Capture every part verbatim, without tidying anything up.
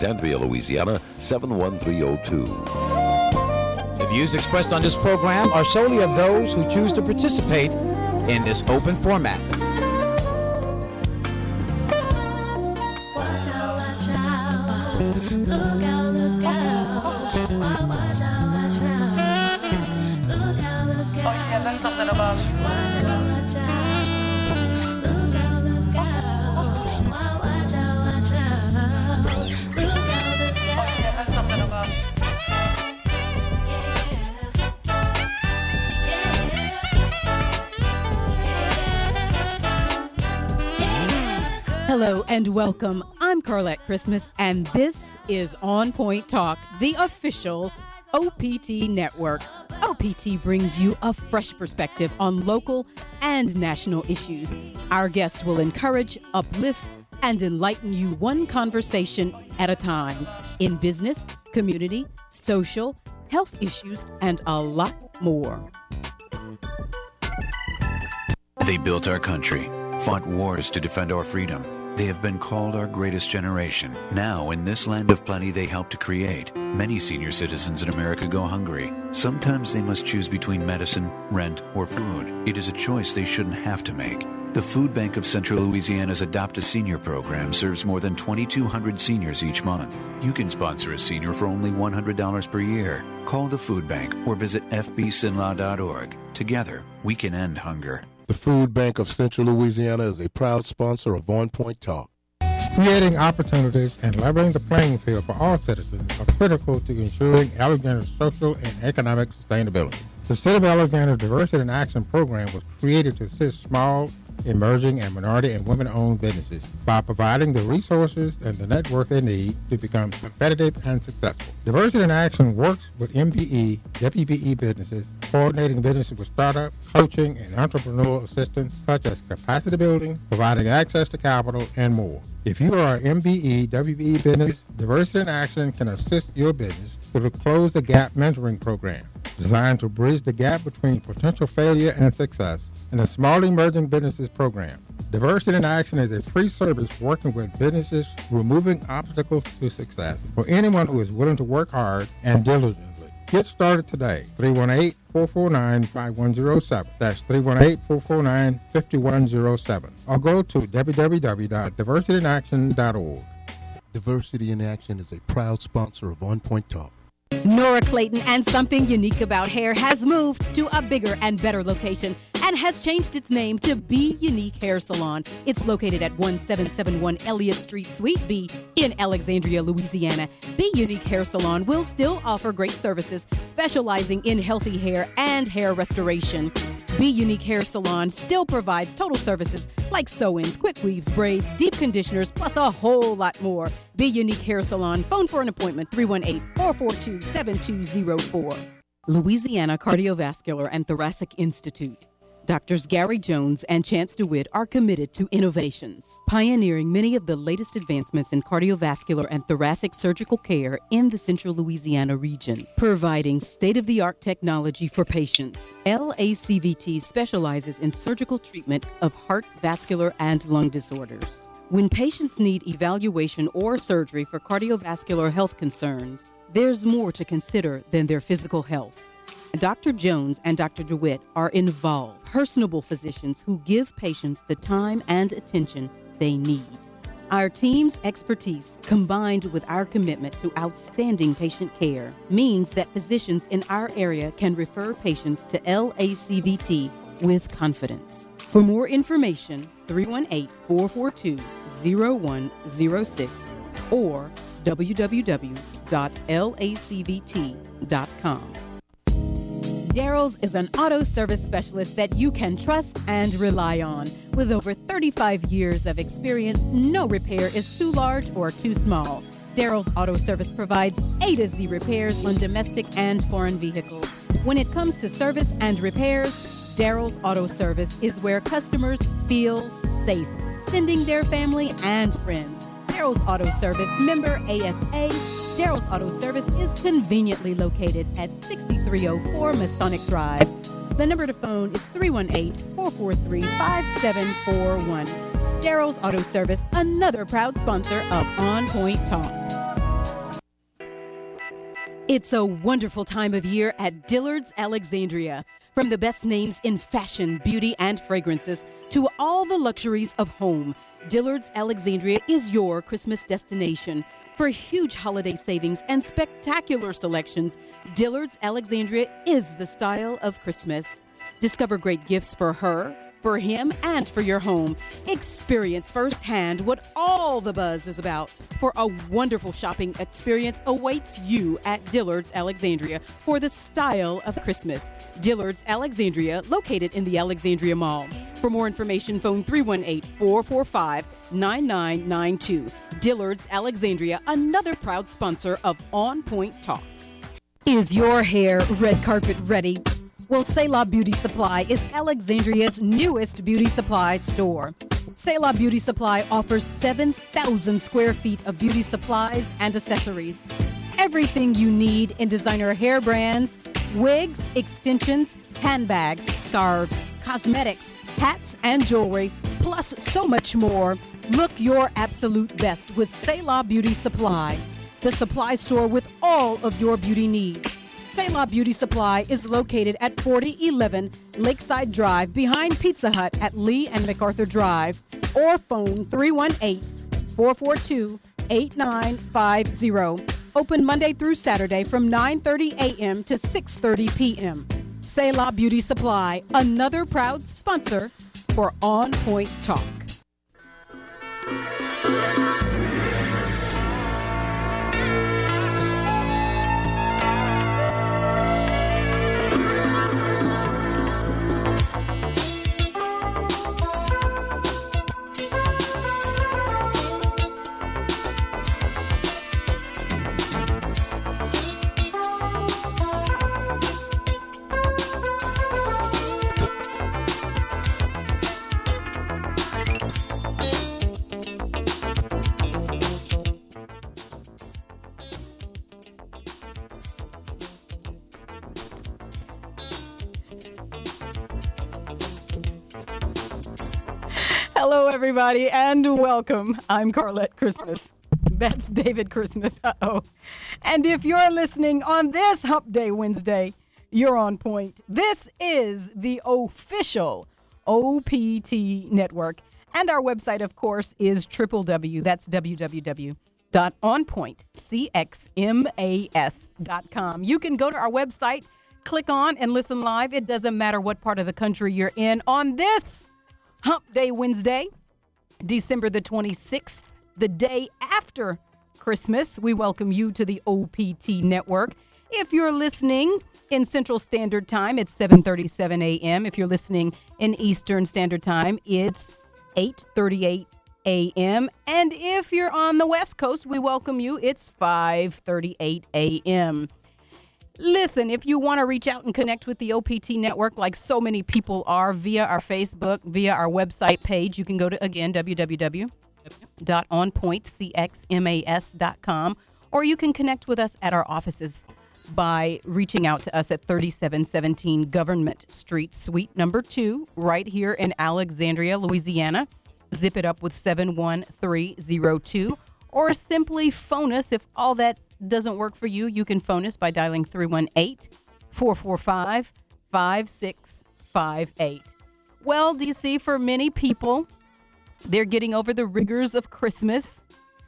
Alexandria, Louisiana, seven one three zero two. The views expressed on this program are solely of those who choose to participate in this open format. Watch out, watch out. Look out, look out. Watch out, watch out. Look out, look out. Oh yeah, that's something about you. Watch out, watch out. Look out, look out. Watch out, watch out. Look out, look Oh out. yeah, that's something about you. Hello and welcome. I'm Carlette Christmas, and this is On Point Talk, the official O P T network. O P T brings you a fresh perspective on local and national issues. Our guest will encourage, uplift, and enlighten you one conversation at a time in business, community, social, health issues, and a lot more. They built our country, fought wars to defend our freedom. They have been called our greatest generation. Now, in this land of plenty they help to create, many senior citizens in America go hungry. Sometimes they must choose between medicine, rent, or food. It is a choice they shouldn't have to make. The Food Bank of Central Louisiana's Adopt a Senior program serves more than twenty-two hundred seniors each month. You can sponsor a senior for only one hundred dollars per year. Call the Food Bank or visit f b sinlaw dot org. Together, we can end hunger. The Food Bank of Central Louisiana is a proud sponsor of On Point Talk. Creating opportunities and leveling the playing field for all citizens are critical to ensuring Alexandria's social and economic sustainability. The City of Alexandria Diversity in Action program was created to assist small, emerging, and minority and women-owned businesses by providing the resources and the network they need to become competitive and successful. Diversity in Action works with M B E, W B E businesses, coordinating businesses with startup, coaching, and entrepreneurial assistance such as capacity building, providing access to capital, and more. If you are an M B E, W B E business, Diversity in Action can assist your business through the Close the Gap mentoring program, designed to bridge the gap between potential failure and success, and the Small Emerging Businesses Program. Diversity in Action is a free service working with businesses, removing obstacles to success for anyone who is willing to work hard and diligently. Get started today. three one eight, four four nine, five one zero seven. That's three one eight, four four nine, five one zero seven. Or go to w w w dot diversity in action dot org. Diversity in Action is a proud sponsor of On Point Talk. Nora Clayton and Something Unique About Hair has moved to a bigger and better location and has changed its name to Be Unique Hair Salon. It's located at one seven seven one Elliott Street, Suite B in Alexandria, Louisiana. Be Unique Hair Salon will still offer great services specializing in healthy hair and hair restoration. Be Unique Hair Salon still provides total services like sew-ins, quick weaves, braids, deep conditioners, plus a whole lot more. Be Unique Hair Salon. Phone for an appointment, three one eight, four four two, seven two zero four. Louisiana Cardiovascular and Thoracic Institute. Doctors Gary Jones and Chance DeWitt are committed to innovations, pioneering many of the latest advancements in cardiovascular and thoracic surgical care in the central Louisiana region, providing state-of-the-art technology for patients. L A C V T specializes in surgical treatment of heart, vascular, and lung disorders. When patients need evaluation or surgery for cardiovascular health concerns, there's more to consider than their physical health. Doctor Jones and Doctor DeWitt are involved, personable physicians who give patients the time and attention they need. Our team's expertise, combined with our commitment to outstanding patient care, means that physicians in our area can refer patients to L A C V T with confidence. For more information, three one eight, four four two, zero one zero six or w w w dot l a c v t dot com. Daryl's is an auto service specialist that you can trust and rely on. With over thirty-five years of experience, no repair is too large or too small. Daryl's Auto Service provides A to Z repairs on domestic and foreign vehicles. When it comes to service and repairs, Daryl's Auto Service is where customers feel safe, sending their family and friends. Daryl's Auto Service, member A S A. Daryl's Auto Service is conveniently located at sixty-three oh four Masonic Drive. The number to phone is three one eight, four four three, five seven four one. Daryl's Auto Service, another proud sponsor of On Point Talk. It's a wonderful time of year at Dillard's Alexandria. From the best names in fashion, beauty, and fragrances to all the luxuries of home, Dillard's Alexandria is your Christmas destination. For huge holiday savings and spectacular selections, Dillard's Alexandria is the style of Christmas. Discover great gifts for her, for him, and for your home. Experience firsthand what all the buzz is about. For a wonderful shopping experience awaits you at Dillard's Alexandria for the style of Christmas. Dillard's Alexandria, located in the Alexandria Mall. For more information, phone three one eight, four four five, nine nine nine two. Dillard's Alexandria, another proud sponsor of On Point Talk. Is your hair red carpet ready? Well, Selah Beauty Supply is Alexandria's newest beauty supply store. Selah Beauty Supply offers seven thousand square feet of beauty supplies and accessories. Everything you need in designer hair brands, wigs, extensions, handbags, scarves, cosmetics, hats, and jewelry, plus so much more. Look your absolute best with Selah Beauty Supply, the supply store with all of your beauty needs. Selah Beauty Supply is located at forty eleven Lakeside Drive behind Pizza Hut at Lee and MacArthur Drive, or phone three one eight, four four two, eight nine five zero. Open Monday through Saturday from nine thirty a.m. to six thirty p.m. Selah Beauty Supply, another proud sponsor for On Point Talk. Hello, everybody, and welcome. I'm Carlette Christmas. That's David Christmas. Uh-oh. And if you're listening on this Hump Day Wednesday, you're on point. This is the official O P T network. And our website, of course, is w w w. That's w w w dot on point c x m a s dot com. You can go to our website, click on, and listen live. It doesn't matter what part of the country you're in on this Hump Day Wednesday, December the twenty-sixth, the day after Christmas. We welcome you to the O P T network. If you're listening in Central Standard Time, it's seven thirty-seven a.m. If you're listening in Eastern Standard Time, it's eight thirty-eight a.m. And if you're on the West Coast, we welcome you. It's five thirty-eight a.m. Listen, if you want to reach out and connect with the O P T network like so many people are via our Facebook, via our website page, you can go to, again, w w w dot on point c x m a s dot com, or you can connect with us at our offices by reaching out to us at thirty-seven seventeen Government Street, Suite number two, right here in Alexandria, Louisiana. Zip it up with seven one three zero two, or simply phone us if all that doesn't work for you. You can phone us by dialing three one eight, four four five, five six five eight. Well, D C, for many people, they're getting over the rigors of Christmas.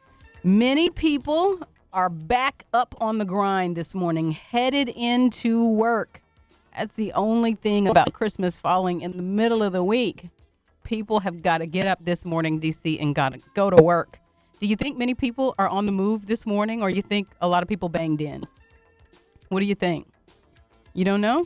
Many people are back up on the grind this morning, headed into work. That's the only thing about Christmas falling in the middle of the week. People have got to get up this morning, D C, and got to go to work. Do you think many people are on the move this morning, or you think a lot of people banged in? What do you think? You don't know?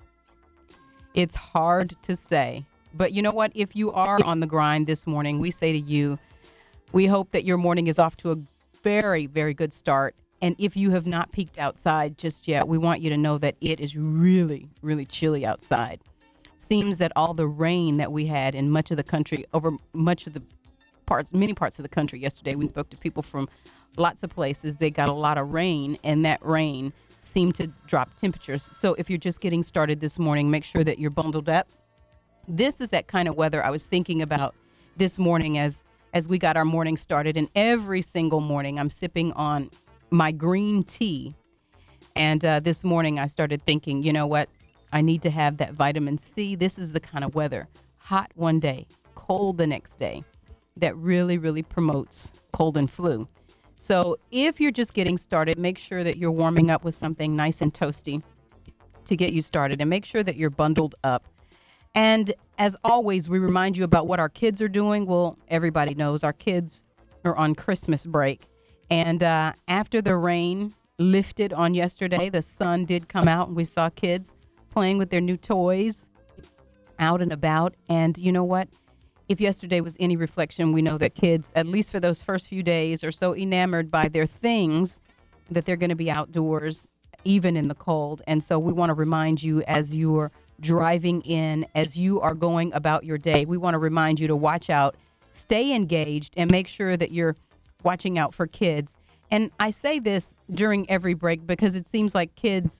It's hard to say. But you know what? If you are on the grind this morning, we say to you, we hope that your morning is off to a very, very good start. And if you have not peeked outside just yet, we want you to know that it is really, really chilly outside. Seems that all the rain that we had in much of the country, over much of the parts, many parts of the country yesterday, we spoke to people from lots of places. They got a lot of rain, and that rain seemed to drop temperatures. So if you're just getting started this morning, make sure that you're bundled up. This is that kind of weather I was thinking about this morning as as we got our morning started. And every single morning I'm sipping on my green tea. And uh, this morning I started thinking, you know what? I need to have that vitamin C. This is the kind of weather, hot one day, cold the next day, that really, really promotes cold and flu. So if you're just getting started, make sure that you're warming up with something nice and toasty to get you started, and make sure that you're bundled up. And as always, we remind you about what our kids are doing. Well, everybody knows our kids are on Christmas break. And uh, after the rain lifted on yesterday, the sun did come out and we saw kids playing with their new toys out and about. And you know what? If yesterday was any reflection, we know that kids, at least for those first few days, are so enamored by their things that they're going to be outdoors, even in the cold. And so we want to remind you, as you're driving in, as you are going about your day, we want to remind you to watch out, stay engaged, and make sure that you're watching out for kids. And I say this during every break because it seems like kids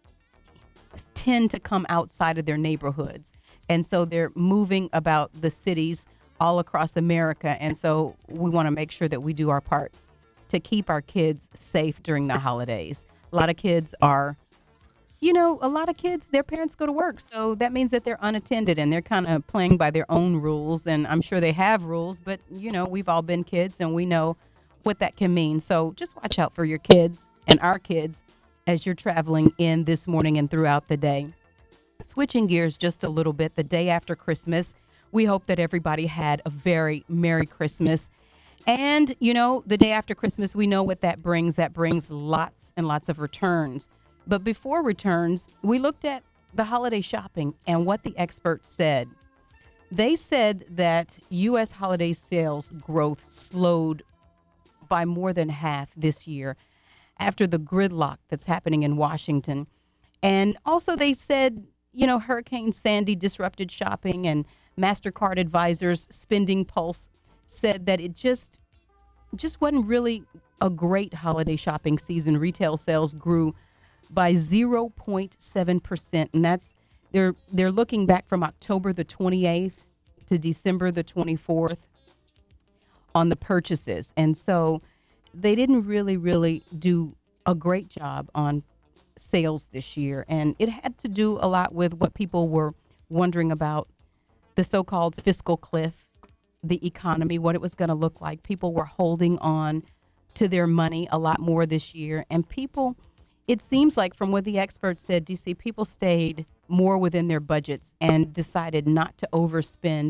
tend to come outside of their neighborhoods. And so they're moving about the cities all across America. And so we want to make sure that we do our part to keep our kids safe during the holidays. A lot of kids are, you know, a lot of kids, their parents go to work. So that means that they're unattended and they're kind of playing by their own rules. And I'm sure they have rules, but, you know, we've all been kids and we know what that can mean. So just watch out for your kids and our kids as you're traveling in this morning and throughout the day. Switching gears just a little bit, the day after Christmas, we hope that everybody had a very Merry Christmas. And, you know, the day after Christmas, we know what that brings. That brings lots and lots of returns. But before returns, we looked at the holiday shopping and what the experts said. They said that U S holiday sales growth slowed by more than half this year after the gridlock that's happening in Washington. And also they said, you know, Hurricane Sandy disrupted shopping, and MasterCard Advisors Spending Pulse said that it just just wasn't really a great holiday shopping season. Retail sales grew by zero point seven percent, and that's they're they're looking back from October the twenty-eighth to December the twenty-fourth on the purchases. And so they didn't really really do a great job on sales this year, and it had to do a lot with what people were wondering about, the so-called fiscal cliff, the economy, what it was going to look like. People were holding on to their money a lot more this year, and people, it seems like from what the experts said, D C, people stayed more within their budgets and decided not to overspend,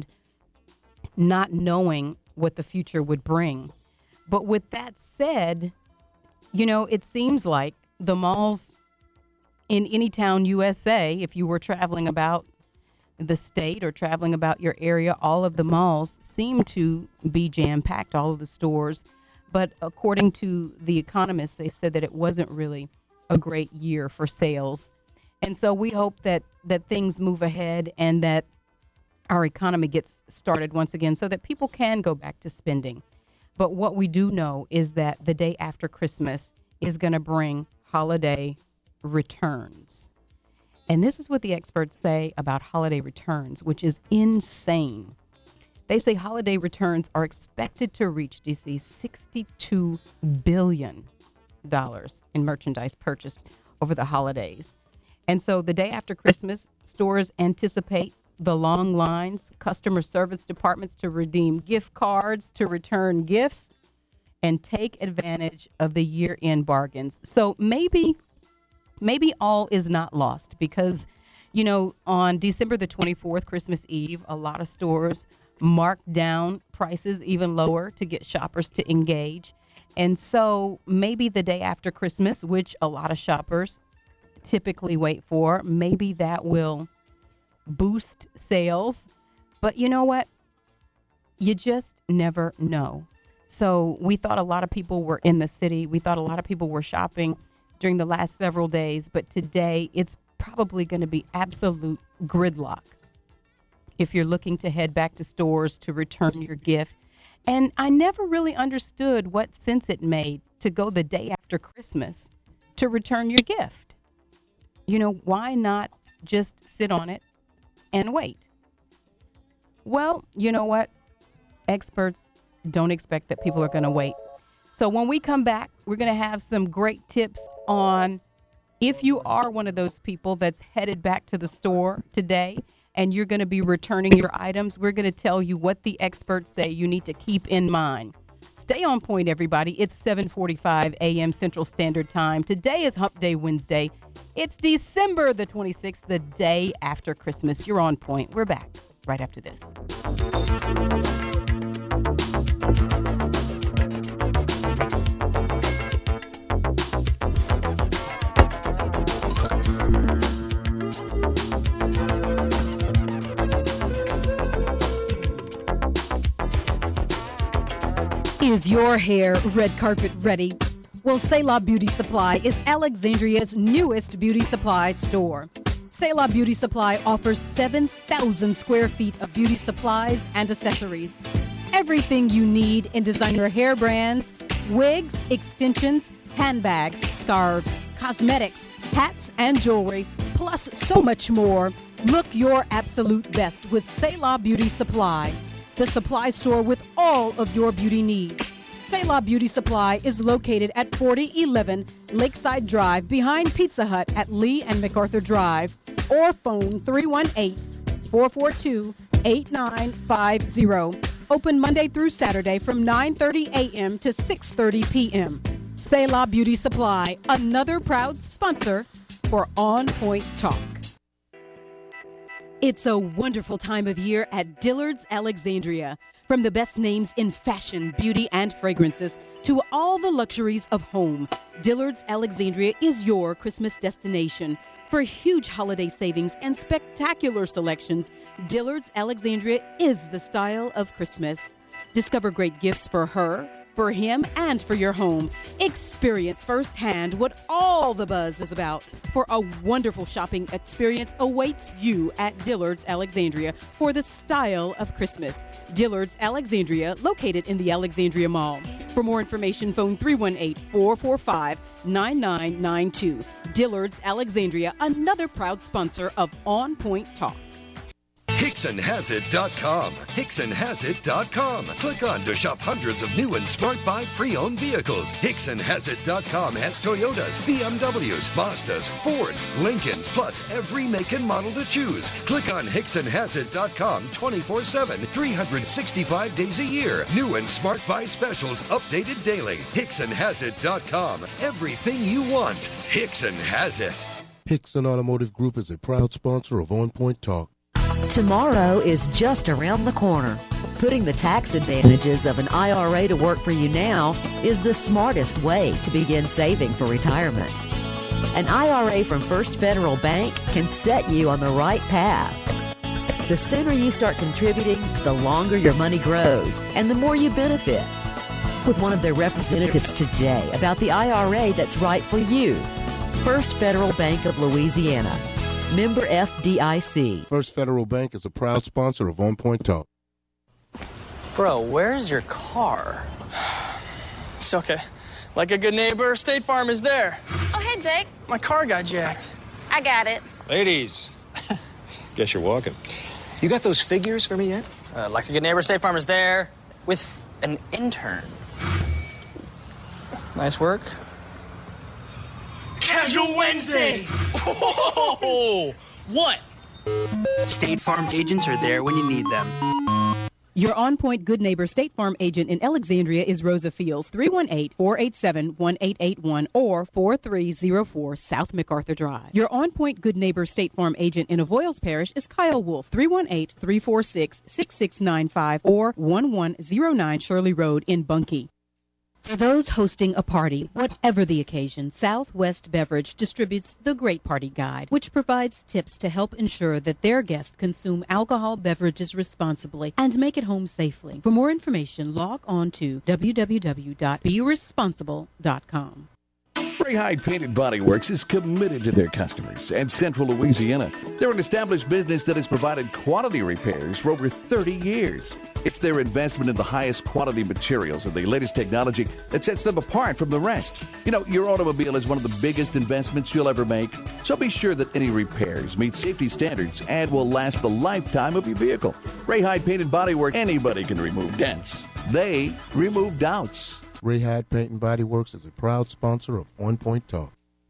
not knowing what the future would bring. But with that said, you know, it seems like the malls in any town U S A, if you were traveling about the state or traveling about your area, all of the malls seem to be jam-packed, all of the stores. But according to the economists, they said that it wasn't really a great year for sales. And so we hope that, that things move ahead and that our economy gets started once again so that people can go back to spending. But what we do know is that the day after Christmas is going to bring holiday returns. And this is what the experts say about holiday returns, which is insane. They say holiday returns are expected to reach, D C, sixty-two billion dollars in merchandise purchased over the holidays. And so the day after Christmas, stores anticipate the long lines, customer service departments to redeem gift cards, to return gifts, and take advantage of the year-end bargains. So maybe Maybe all is not lost because, you know, on December the twenty-fourth, Christmas Eve, a lot of stores marked down prices even lower to get shoppers to engage. And so maybe the day after Christmas, which a lot of shoppers typically wait for, maybe that will boost sales. But you know what? You just never know. So we thought a lot of people were in the city. We thought a lot of people were shopping during the last several days, but today it's probably going to be absolute gridlock if you're looking to head back to stores to return your gift. And I never really understood what sense it made to go the day after Christmas to return your gift. You know, why not just sit on it and wait? Well, you know what? Experts don't expect that people are going to wait. So when we come back, we're going to have some great tips on If you are one of those people that's headed back to the store today and you're going to be returning your items, we're going to tell you what the experts say you need to keep in mind. Stay on point, everybody. It's seven forty-five a.m. Central Standard Time. Today is Hump Day Wednesday. It's December the twenty-sixth, the day after Christmas. You're on point. We're back right after this. Is your hair red carpet ready? Well, Selah Beauty Supply is Alexandria's newest beauty supply store. Selah Beauty Supply offers seven thousand square feet of beauty supplies and accessories. Everything you need in designer hair brands, wigs, extensions, handbags, scarves, cosmetics, hats, and jewelry, plus so much more. Look your absolute best with Selah Beauty Supply, the supply store with all of your beauty needs. Selah Beauty Supply is located at forty eleven Lakeside Drive behind Pizza Hut at Lee and MacArthur Drive, or phone three one eight, four four two, eight nine five zero. Open Monday through Saturday from nine thirty a.m. to six thirty p.m. Selah Beauty Supply, another proud sponsor for On Point Talk. It's a wonderful time of year at Dillard's Alexandria. From the best names in fashion, beauty, and fragrances to all the luxuries of home, Dillard's Alexandria is your Christmas destination. For huge holiday savings and spectacular selections, Dillard's Alexandria is the style of Christmas. Discover great gifts for her, for him, and for your home. Experience firsthand what all the buzz is about. For a wonderful shopping experience awaits you at Dillard's Alexandria for the style of Christmas. Dillard's Alexandria, located in the Alexandria Mall. For more information, phone three one eight, four four five, nine nine nine two. Dillard's Alexandria, another proud sponsor of On Point Talk. Hickson Has It dot com. Hickson Has It dot com. Click on to shop hundreds of new and smart buy pre-owned vehicles. Hickson Has It dot com has Toyotas, B M Ws, Mazdas, Fords, Lincolns, plus every make and model to choose. Click on Hickson Has It dot com twenty-four seven, three hundred sixty-five days a year. New and smart buy specials updated daily. Hickson Has It dot com. Everything you want. Hickson has it. Hickson Automotive Group is a proud sponsor of On Point Talk. Tomorrow is just around the corner. Putting the tax advantages of an I R A to work for you now is the smartest way to begin saving for retirement. An I R A from First Federal Bank can set you on the right path. The sooner you start contributing, the longer your money grows and the more you benefit. With one of their representatives today about the I R A that's right for you. First Federal Bank of Louisiana. Member F D I C. First Federal Bank is a proud sponsor of On Point Talk. Bro, where's your car? It's okay. Like a good neighbor, State Farm is there. Oh, hey, Jake. My car got jacked. I got it. Ladies, guess you're walking. You got those figures for me yet? Uh, like a good neighbor, State Farm is there with an intern. Nice work. Casual Wednesdays! Oh, what? State Farm agents are there when you need them. Your On Point Good Neighbor State Farm agent in Alexandria is Rosa Fields, three one eight, four eight seven, one eight eight one or four three zero four South MacArthur Drive. Your On Point Good Neighbor State Farm agent in Avoyles Parish is Kyle Wolf, three one eight, three four six, six six nine five or one one zero nine Shirley Road in Bunkie. For those hosting a party, whatever the occasion, Southwest Beverage distributes the Great Party Guide, which provides tips to help ensure that their guests consume alcohol beverages responsibly and make it home safely. For more information, log on to w w w dot be responsible dot com. Ray Hyde Painted Body Works is committed to their customers and Central Louisiana. They're an established business that has provided quality repairs for over thirty years. It's their investment in the highest quality materials and the latest technology that sets them apart from the rest. You know, your automobile is one of the biggest investments you'll ever make, so be sure that any repairs meet safety standards and will last the lifetime of your vehicle. Ray Hyde Painted Body Works, anybody can remove dents. They remove doubts. Ray Hyde Paint and Body Works is a proud sponsor of On Point Talk.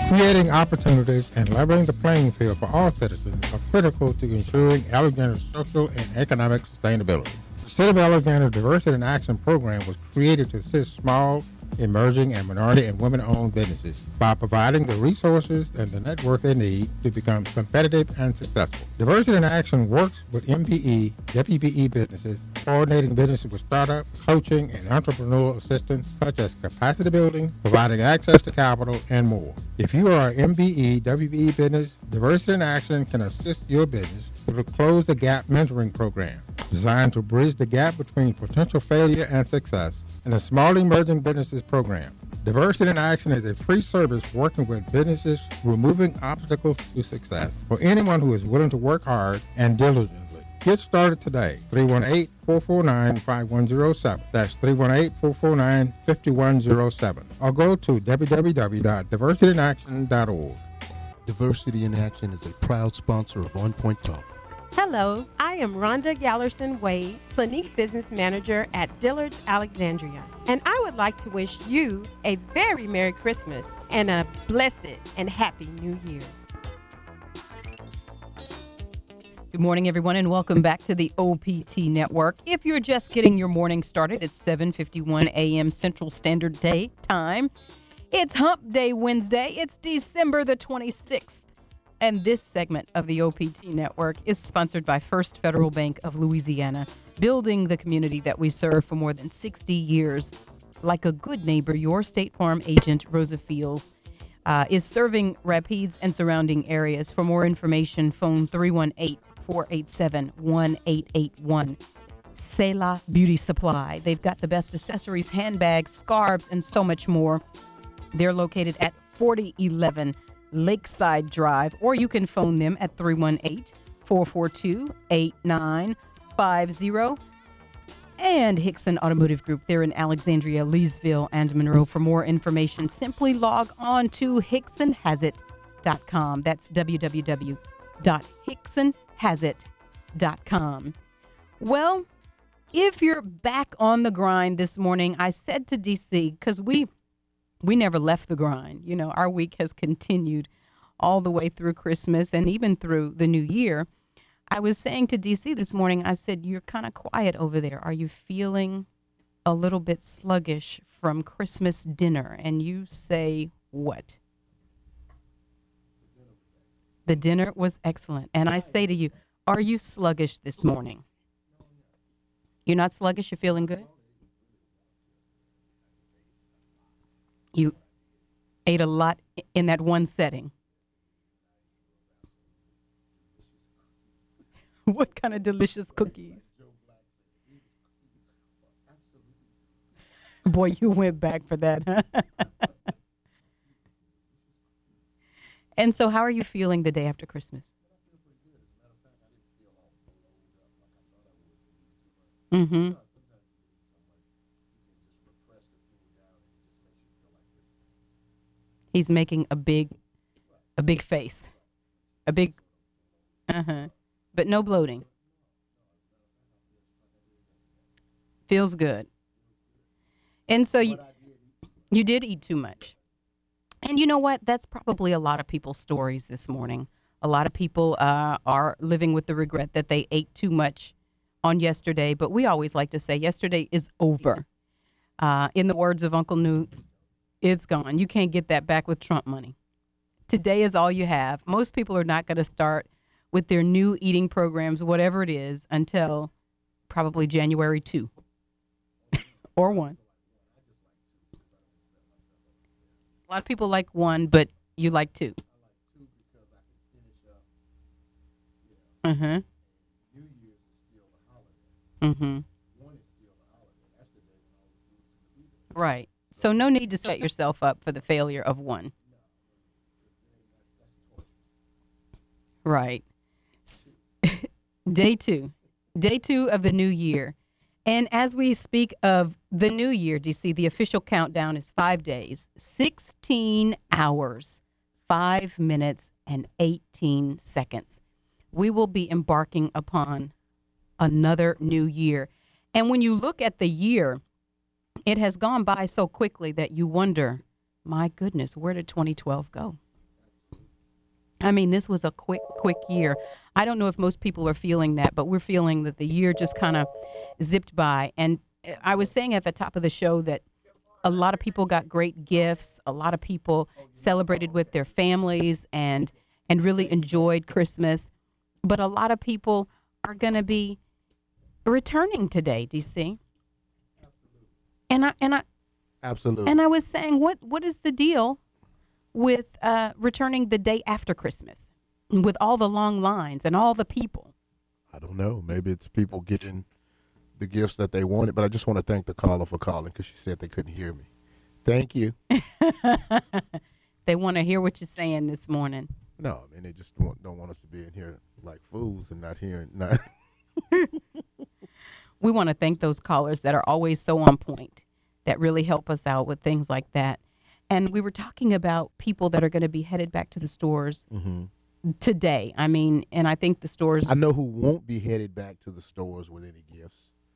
Creating opportunities and leveling the playing field for all citizens are critical to ensuring Alexander's social and economic sustainability. The City of Alexander Diversity in Action program was created to assist small, emerging, and minority and women-owned businesses by providing the resources and the network they need to become competitive and successful. Diversity in Action works with M P E, W P E businesses, coordinating businesses with startup, coaching, and entrepreneurial assistance such as capacity building, providing access to capital, and more. If you are an M B E, W P E business, Diversity in Action can assist your business through the Close the Gap mentoring program, designed to bridge the gap between potential failure and success, and a Small Emerging Businesses program. Diversity in Action is a free service working with businesses removing obstacles to success for anyone who is willing to work hard and diligently. Get started today. three one eight, four four nine, five one zero seven. That's three one eight, four four nine, five one zero seven. Or go to w w w dot diversity in action dot org. Diversity in Action is a proud sponsor of On Point Talk. Hello, I am Rhonda Gallerson Wade, Clinique Business Manager at Dillard's Alexandria, and I would like to wish you a very Merry Christmas and a blessed and happy New Year. Good morning, everyone, and welcome back to the O P T Network. If you're just getting your morning started, it's seven fifty-one a.m. Central Standard Day time. It's Hump Day Wednesday. It's December the twenty-sixth. And this segment of the O P T Network is sponsored by First Federal Bank of Louisiana, building the community that we serve for more than sixty years. Like a good neighbor, your State Farm agent, Rosa Fields, uh, is serving Rapides and surrounding areas. For more information, phone three one eight, four eight seven, one eight eight one. Selah Beauty Supply. They've got the best accessories, handbags, scarves, and so much more. They're located at forty eleven Lakeside Drive, or you can phone them at three one eight, four four two, eight nine five zero. And Hickson Automotive Group, they're in Alexandria, Leesville, and Monroe. For more information, simply log on to hickson has it dot com. That's w w w dot hickson has it dot com. Well, if you're back on the grind this morning, I said to D C, because we We never left the grind. You know, our week has continued all the way through Christmas and even through the new year. I was saying to D C this morning, I said, you're kind of quiet over there. Are you feeling a little bit sluggish from Christmas dinner? And you say, what? The dinner was excellent. And I say to you, are you sluggish this morning? You're not sluggish? You're feeling good? You ate a lot in that one setting. What kind of delicious cookies? Boy, you went back for that, huh? And so how are you feeling the day after Christmas? Mm-hmm. He's making a big, a big face, a big, uh-huh, but no bloating. Feels good. And so you, you did eat too much. And you know what? That's probably a lot of people's stories this morning. A lot of people uh, are living with the regret that they ate too much on yesterday. But we always like to say yesterday is over. Uh, in the words of Uncle Newt, it's gone. You can't get that back with Trump money. Today is all you have. Most people are not going to start with their new eating programs, whatever it is, until probably January second or one. A lot of people like one, but you like two. Uh-huh. Mm-hmm. Right. So no need to set yourself up for the failure of one. Right. Day two. Day two of the new year. And as we speak of the new year, D C, the official countdown is five days, sixteen hours, five minutes, and eighteen seconds. We will be embarking upon another new year. And when you look at the year, it has gone by so quickly that you wonder, my goodness, where did twenty twelve go? I mean, this was a quick, quick year. I don't know if most people are feeling that, but we're feeling that the year just kind of zipped by. And I was saying at the top of the show that a lot of people got great gifts. A lot of people celebrated with their families and and really enjoyed Christmas. But a lot of people are going to be returning today. Do you see? And I and I Absolutely. and I was saying, what what is the deal with uh, returning the day after Christmas, with all the long lines and all the people? I don't know. Maybe it's people getting the gifts that they wanted, but I just want to thank the caller for calling because she said they couldn't hear me. Thank you. They want to hear what you're saying this morning. No, I mean, they just don't, don't want us to be in here like fools and not hearing. Not We want to thank those callers that are always so on point, that really help us out with things like that. And we were talking about people that are going to be headed back to the stores mm-hmm. today. I mean, and I think the stores. I know who won't be headed back to the stores with any gifts.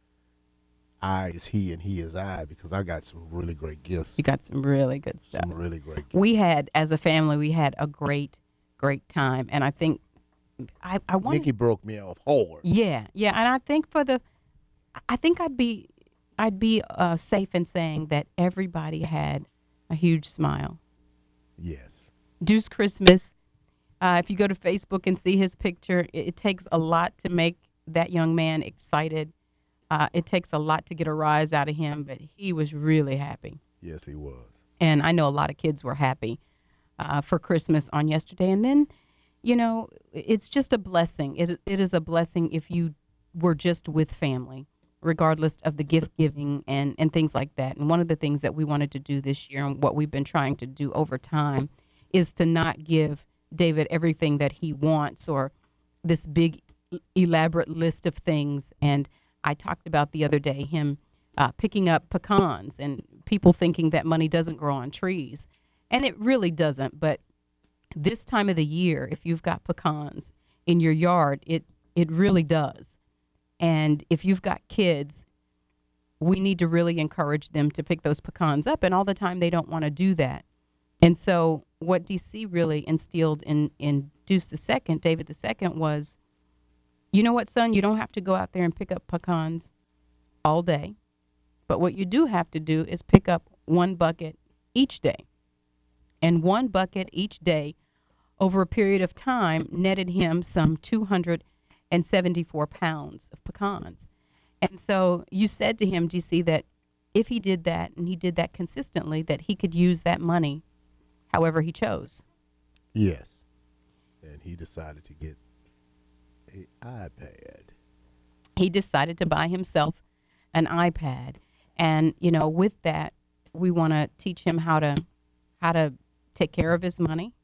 I is he and he is I, because I got some really great gifts. You got some really good stuff. Some really great gifts. We had, as a family, we had a great, great time. And I think I, I want Nikki broke me off hard. Yeah, yeah. And I think for the, I think I'd be, I'd be uh, safe in saying that everybody had a huge smile. Yes. Deuce Christmas. Uh, if you go to Facebook and see his picture, it, it takes a lot to make that young man excited. Uh, it takes a lot to get a rise out of him, but he was really happy. Yes, he was. And I know a lot of kids were happy uh, for Christmas on yesterday. And then, you know, it's just a blessing. It, it is a blessing if you were just with family, regardless of the gift giving and, and things like that. And one of the things that we wanted to do this year and what we've been trying to do over time is to not give David everything that he wants or this big elaborate list of things. And I talked about the other day him uh, picking up pecans and people thinking that money doesn't grow on trees. And it really doesn't. But this time of the year, if you've got pecans in your yard, it, it really does. And if you've got kids, we need to really encourage them to pick those pecans up. And all the time they don't want to do that. And so what D C really instilled in, in Deuce the Second, David the Second, was, you know what, son, you don't have to go out there and pick up pecans all day. But what you do have to do is pick up one bucket each day. And one bucket each day over a period of time netted him some two hundred seventy-four pounds of pecans. And so you said to him, do you see that if he did that and he did that consistently, that he could use that money however he chose? Yes. And he decided to get an iPad. He decided to buy himself an iPad. And, you know, with that, we want to teach him how to how to take care of his money,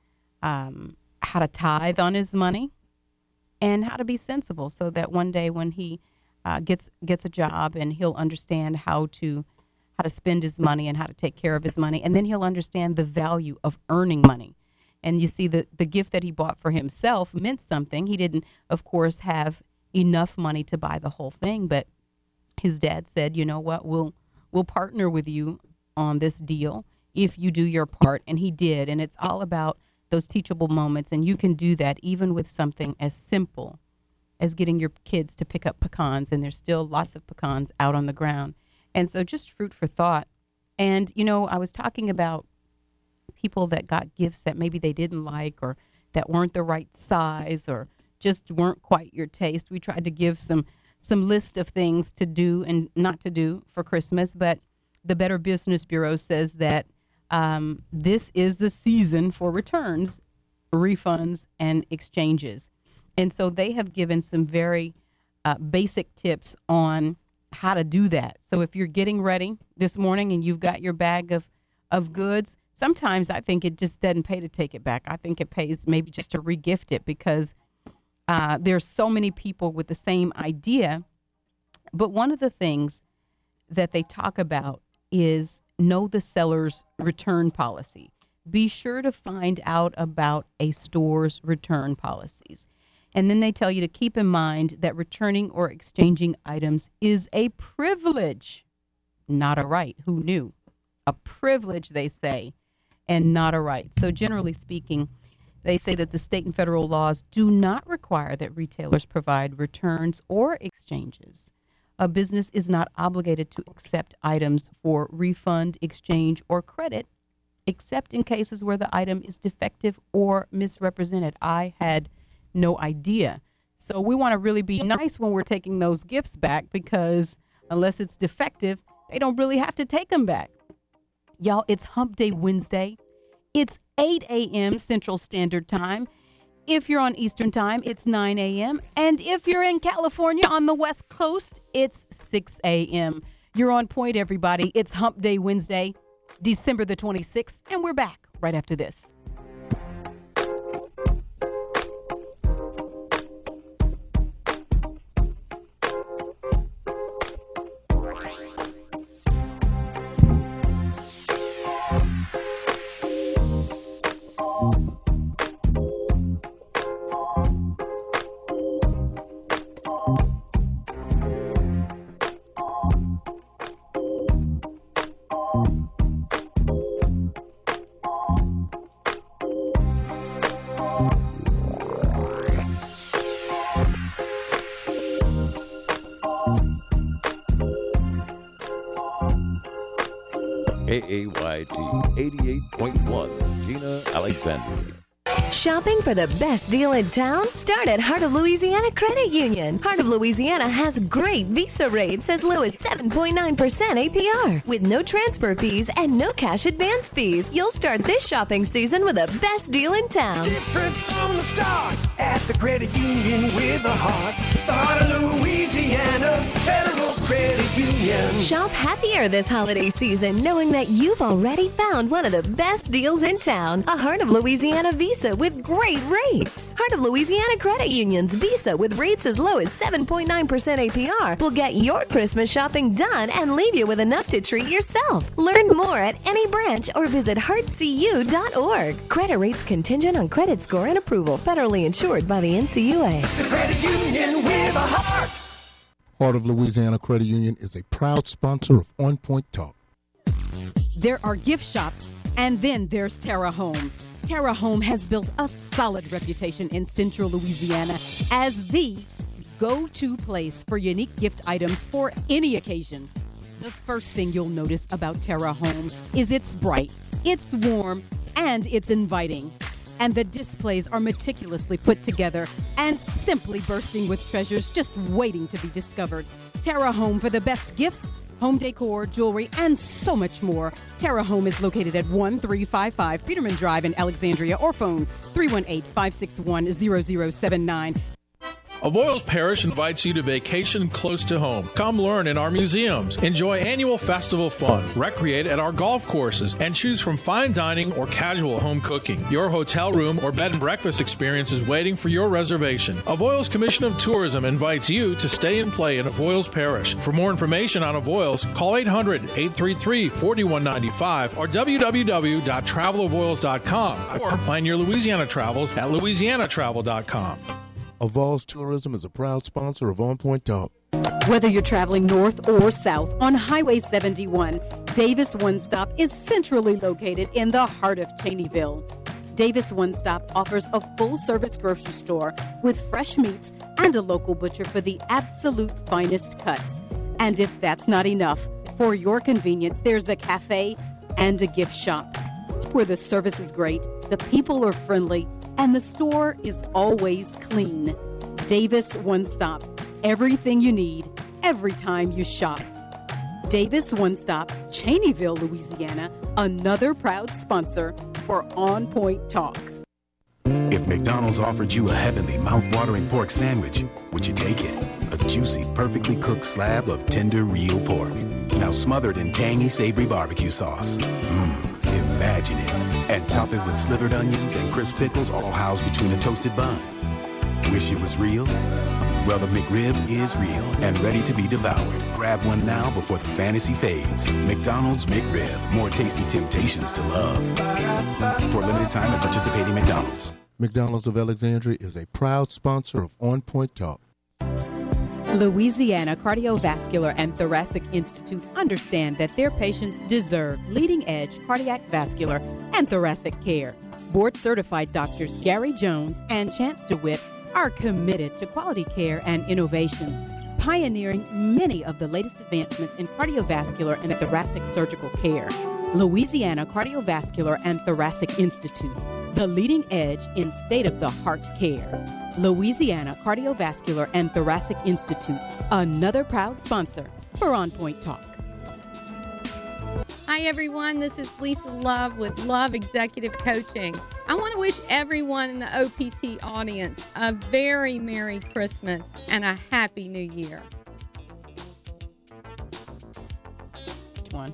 um, how to tithe on his money, and how to be sensible so that one day when he uh, gets gets a job and he'll understand how to how to spend his money and how to take care of his money. And then he'll understand the value of earning money. And you see, the, the gift that he bought for himself meant something. He didn't, of course, have enough money to buy the whole thing, but his dad said, you know what, we'll we'll partner with you on this deal if you do your part. And he did. And it's all about those teachable moments. And you can do that even with something as simple as getting your kids to pick up pecans. And there's still lots of pecans out on the ground. And so just fruit for thought. And, you know, I was talking about people that got gifts that maybe they didn't like or that weren't the right size or just weren't quite your taste. We tried to give some some list of things to do and not to do for Christmas, but the Better Business Bureau says that um, this is the season for returns, refunds, and exchanges. And so they have given some very uh, basic tips on how to do that. So if you're getting ready this morning and you've got your bag of, of goods, sometimes I think it just doesn't pay to take it back. I think it pays maybe just to re-gift it because uh, there's so many people with the same idea. But one of the things that they talk about is know the seller's return policy. Be sure to find out about a store's return policies. And then they tell you to keep in mind that returning or exchanging items is a privilege, not a right. Who knew? A privilege, they say, and not a right. So generally speaking, They say that the state and federal laws do not require that retailers provide returns or exchanges. A business is not obligated to accept items for refund, exchange, or credit, except in cases where the item is defective or misrepresented. I had no idea. So we want to really be nice when we're taking those gifts back, because unless it's defective, they don't really have to take them back. Y'all, it's Hump Day Wednesday. It's eight a.m. Central Standard Time. If you're on Eastern Time, it's nine a.m. And if you're in California on the West Coast, it's six a.m. You're on point, everybody. It's Hump Day Wednesday, December the twenty-sixth, and we're back right after this. K A Y T eighty-eight point one, Gina, Alexandria. Shopping for the best deal in town? Start at Heart of Louisiana Credit Union. Heart of Louisiana has great Visa rates as low as seven point nine percent A P R. With no transfer fees and no cash advance fees, you'll start this shopping season with the best deal in town. Different from the start at the credit union with a heart. The Heart of Louisiana Federal Credit Union. Shop happier this holiday season, knowing that you've already found one of the best deals in town. A Heart of Louisiana Visa with great rates. Heart of Louisiana Credit Union's Visa with rates as low as seven point nine percent A P R will get your Christmas shopping done and leave you with enough to treat yourself. Learn more at any branch or visit heart c u dot org. Credit rates contingent on credit score and approval. Federally insured by the N C U A. The credit union with a heart. Heart of Louisiana Credit Union is a proud sponsor of On Point Talk. There are gift shops, and then there's Terra Home. Terra Home has built a solid reputation in Central Louisiana as the go-to place for unique gift items for any occasion. The first thing you'll notice about Terra Home is it's bright, it's warm, and it's inviting. And the displays are meticulously put together and simply bursting with treasures just waiting to be discovered. Terra Home for the best gifts, home decor, jewelry, and so much more. Terra Home is located at one three five five Peterman Drive in Alexandria, or phone three one eight, five six one, zero zero seven nine. Avoyelles Parish invites you to vacation close to home. Come learn in our museums, enjoy annual festival fun, recreate at our golf courses, and choose from fine dining or casual home cooking. Your hotel room or bed and breakfast experience is waiting for your reservation. Avoyelles Commission of Tourism invites you to stay and play in Avoyelles Parish. For more information on Avoyelles, call eight hundred, eight three three, four one nine five or w w w dot travel avoyelles dot com or plan your Louisiana travels at louisiana travel dot com. Avoyelles Tourism is a proud sponsor of On Point Talk. Whether you're traveling north or south on Highway seventy-one, Davis One Stop is centrally located in the heart of Cheneyville. Davis One Stop offers a full-service grocery store with fresh meats and a local butcher for the absolute finest cuts. And if that's not enough, for your convenience, there's a cafe and a gift shop where the service is great, the people are friendly, and the store is always clean. Davis One Stop. Everything you need, every time you shop. Davis One Stop, Cheneyville, Louisiana, another proud sponsor for On Point Talk. If McDonald's offered you a heavenly, mouth-watering pork sandwich, would you take it? A juicy, perfectly cooked slab of tender, real pork. Now smothered in tangy, savory barbecue sauce. Mmm, imagine it. And top it with slivered onions and crisp pickles, all housed between a toasted bun. Wish it was real? Well, the McRib is real and ready to be devoured. Grab one now before the fantasy fades. McDonald's McRib. More tasty temptations to love. For a limited time at participating McDonald's. McDonald's of Alexandria is a proud sponsor of On Point Talk. Louisiana Cardiovascular and Thoracic Institute understand that their patients deserve leading-edge cardiac, vascular, and thoracic care. Board certified doctors Gary Jones and Chance DeWitt are committed to quality care and innovations, pioneering many of the latest advancements in cardiovascular and thoracic surgical care. Louisiana Cardiovascular and Thoracic Institute, the leading edge in state-of-the-heart care. Louisiana Cardiovascular and Thoracic Institute, another proud sponsor for On Point Talk. Hi, everyone. This is Lisa Love with Love Executive Coaching. I want to wish everyone in the O P T audience a very Merry Christmas and a Happy New Year. One.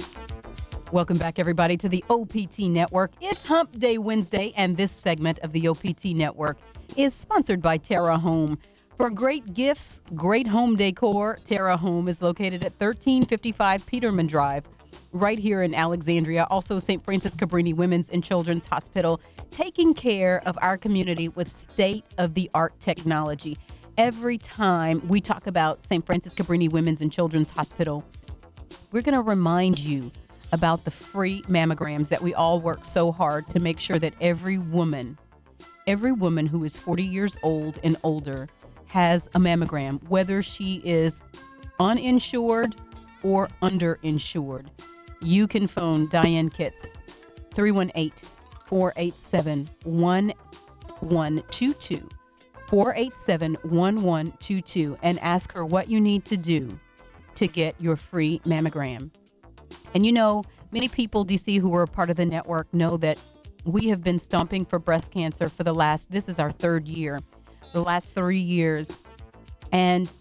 Welcome back, everybody, to the O P T Network. It's Hump Day Wednesday, and this segment of the O P T Network is sponsored by Terra Home. For great gifts, great home decor, Terra Home is located at thirteen fifty-five Peterman Drive, right here in Alexandria. Also, Saint Francis Cabrini Women's and Children's Hospital, taking care of our community with state-of-the-art technology. Every time we talk about Saint Francis Cabrini Women's and Children's Hospital, we're going to remind you about the free mammograms that we all work so hard to make sure that every woman, every woman who is forty years old and older has a mammogram, whether she is uninsured or underinsured. You can phone Diane Kitts, three one eight, four eight seven, one one two two, four eight seven, one one two two, and ask her what you need to do to get your free mammogram. And you know, many people, D C, who are a part of the network know that we have been stomping for breast cancer for the last, this is our third year, the last three years. And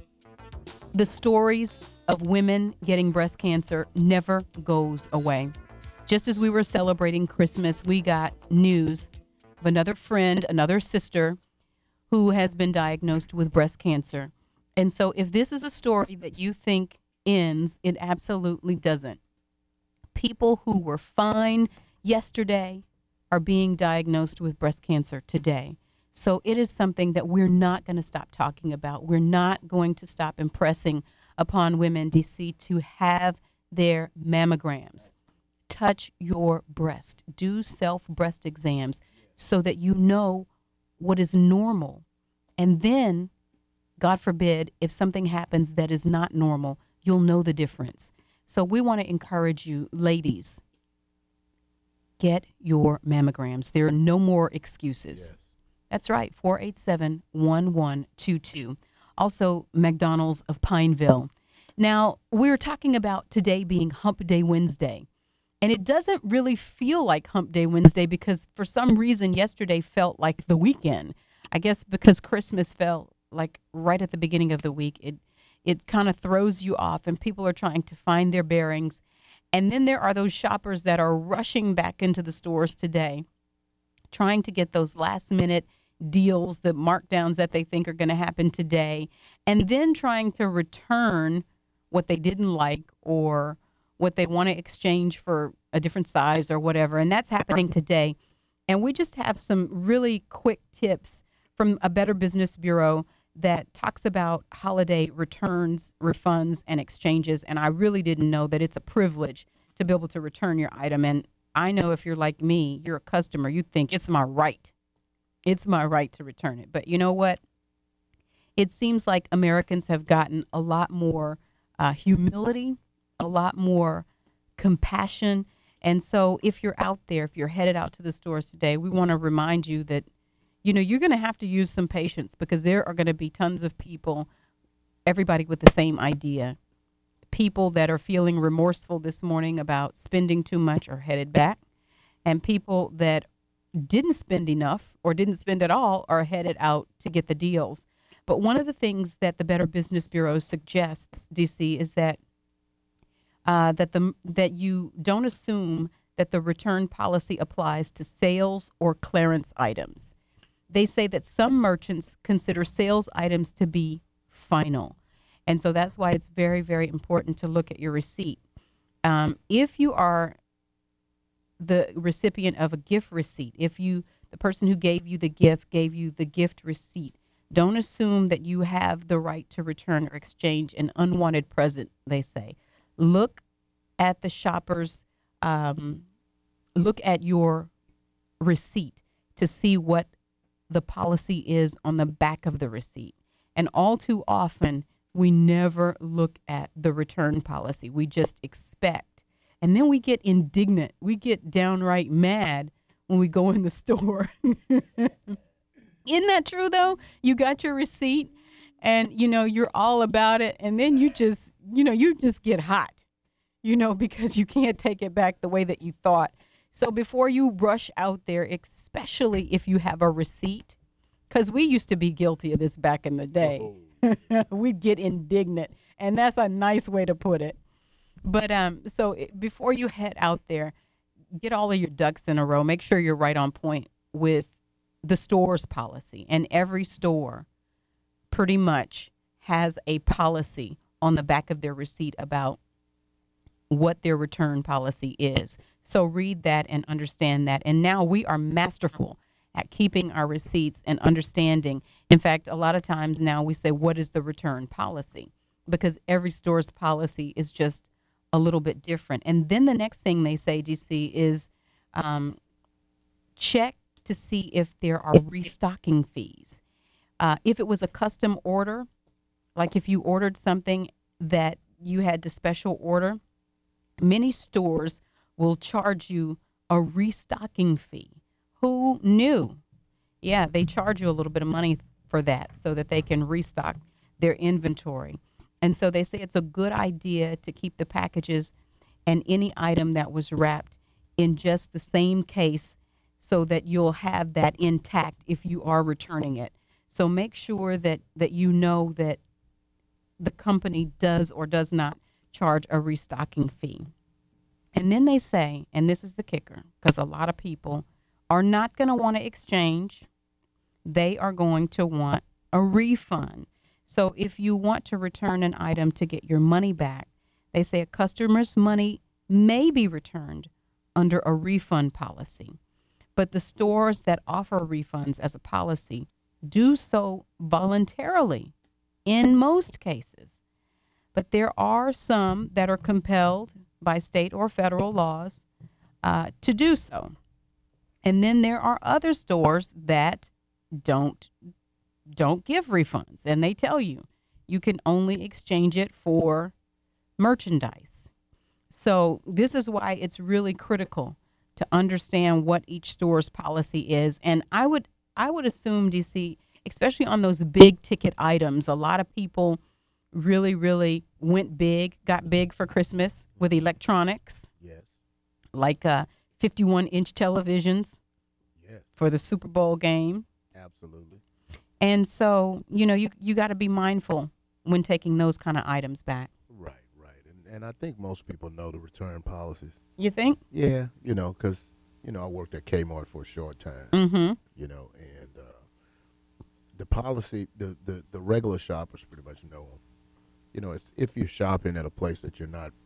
the stories of women getting breast cancer never goes away. Just as we were celebrating Christmas, we got news of another friend, another sister, who has been diagnosed with breast cancer. And so if this is a story that you think ends, it absolutely doesn't. People who were fine yesterday are being diagnosed with breast cancer today. So it is something that we're not going to stop talking about. We're not going to stop impressing upon women, D C, to have their mammograms. Touch your breast. Do self-breast exams so that you know what is normal. And then, God forbid, if something happens that is not normal, you'll know the difference. So we want to encourage you, ladies, get your mammograms. There are no more excuses. Yes. That's right, four eight seven, one one two two. Also, McDonald's of Pineville. Now, we're talking about today being Hump Day Wednesday. And it doesn't really feel like Hump Day Wednesday because for some reason yesterday felt like the weekend. I guess because Christmas fell like right at the beginning of the week. It it kind of throws you off and people are trying to find their bearings. And then there are those shoppers that are rushing back into the stores today, trying to get those last minute deals, the markdowns that they think are going to happen today, and then trying to return what they didn't like or what they want to exchange for a different size or whatever. And that's happening today. And we just have some really quick tips from a Better Business Bureau that talks about holiday returns, refunds, and exchanges. And I really didn't know that it's a privilege to be able to return your item. And I know if you're like me, you're a customer, you think it's my right. It's my right to return it. But you know what? It seems like Americans have gotten a lot more uh, humility, a lot more compassion. And so if you're out there, if you're headed out to the stores today, we want to remind you that, you know, you're going to have to use some patience because there are going to be tons of people, everybody with the same idea. People that are feeling remorseful this morning about spending too much are headed back. And people that didn't spend enough or didn't spend at all are headed out to get the deals. But one of the things that the Better Business Bureau suggests, D C, is that uh, that the that you don't assume that the return policy applies to sales or clearance items. They say that some merchants consider sales items to be final. And so that's why it's very, very important to look at your receipt. Um, if you are the recipient of a gift receipt, if you, the person who gave you the gift, gave you the gift receipt, don't assume that you have the right to return or exchange an unwanted present, they say. Look at the shopper's, um, look at your receipt to see what the policy is on the back of the receipt. And all too often, we never look at the return policy. We just expect. And then we get indignant. We get downright mad when we go in the store. Isn't that true, though? You got your receipt and, you know, you're all about it. And then you just, you know, you just get hot, you know, because you can't take it back the way that you thought. So before you rush out there, especially if you have a receipt, because we used to be guilty of this back in the day. We'd get indignant, and that's a nice way to put it. But um, so it, before you head out there, get all of your ducks in a row. Make sure you're right on point with the store's policy. And every store pretty much has a policy on the back of their receipt about what their return policy is. So read that and understand that. And now we are masterful at keeping our receipts and understanding. In fact, a lot of times now we say, what is the return policy? Because every store's policy is just a little bit different. And then the next thing they say, D C, is um, check to see if there are restocking fees. Uh, if it was a custom order, like if you ordered something that you had to special order, many stores will charge you a restocking fee. Who knew? Yeah, they charge you a little bit of money for that so that they can restock their inventory. And so they say it's a good idea to keep the packages and any item that was wrapped in just the same case so that you'll have that intact if you are returning it. So make sure that, that you know that the company does or does not charge a restocking fee. And then they say, and this is the kicker, because a lot of people are not going to want to exchange. They are going to want a refund. So if you want to return an item to get your money back, they say a customer's money may be returned under a refund policy. But the stores that offer refunds as a policy do so voluntarily in most cases. But there are some that are compelled by state or federal laws uh, to do so. And then there are other stores that don't don't give refunds, and they tell you you can only exchange it for merchandise. So this is why it's really critical to understand what each store's policy is. And I would I would assume, D C, especially on those big ticket items, a lot of people really, really went big, got big for Christmas with electronics. Yes. Like uh, fifty-one inch televisions. Yes. For the Super Bowl game. Absolutely. And so, you know, you you got to be mindful when taking those kind of items back. Right, right. And and I think most people know the return policies. You think? Yeah, you know, because, you know, I worked at Kmart for a short time. Mm-hmm. You know, and uh, the policy, the, the, the regular shoppers pretty much know them. You know, it's if you're shopping at a place that you're not,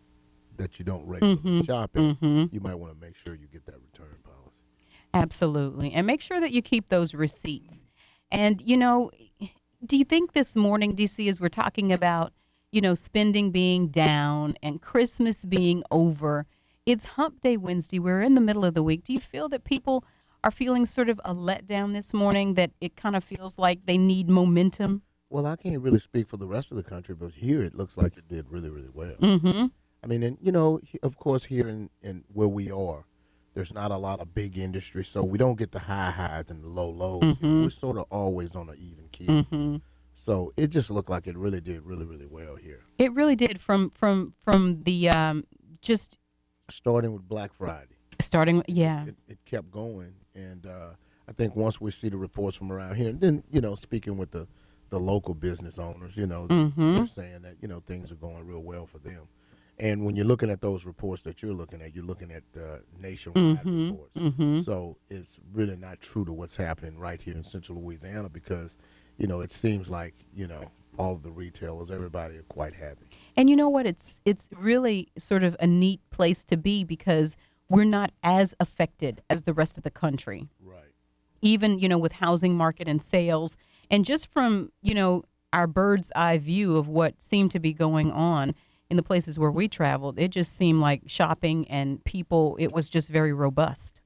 that you don't regularly Mm-hmm. shop in, Mm-hmm. you might want to make sure you get that return policy. Absolutely. And make sure that you keep those receipts. And, you know, do you think this morning, D C, as we're talking about, you know, spending being down and Christmas being over, it's Hump Day Wednesday. We're in the middle of the week. Do you feel that people are feeling sort of a letdown this morning, that it kind of feels like they need momentum? Well, I can't really speak for the rest of the country, but here it looks like it did really, really well. Mm-hmm. I mean, and, you know, he- of course, here in, in where we are, there's not a lot of big industry, so we don't get the high highs and the low lows. Mhm. We're sort of always on an even keel. Mm-hmm. So it just looked like it really did really, really well here. It really did from from from the um, just Starting with Black Friday. starting. Yeah. It, it kept going. And uh, I think once we see the reports from around here, and then, you know, speaking with the, the local business owners, you know, Mhm. they're saying that, you know, things are going real well for them. And when you're looking at those reports that you're looking at, you're looking at uh, nationwide Mhm. reports. Mhm. So it's really not true to what's happening right here in central Louisiana because, you know, it seems like, you know, all of the retailers, everybody are quite happy. And you know what? It's it's really sort of a neat place to be because we're not as affected as the rest of the country. Right. Even, you know, with housing market and sales. And just from, you know, our bird's eye view of what seemed to be going on in the places where we traveled, it just seemed like shopping and people, it was just very robust.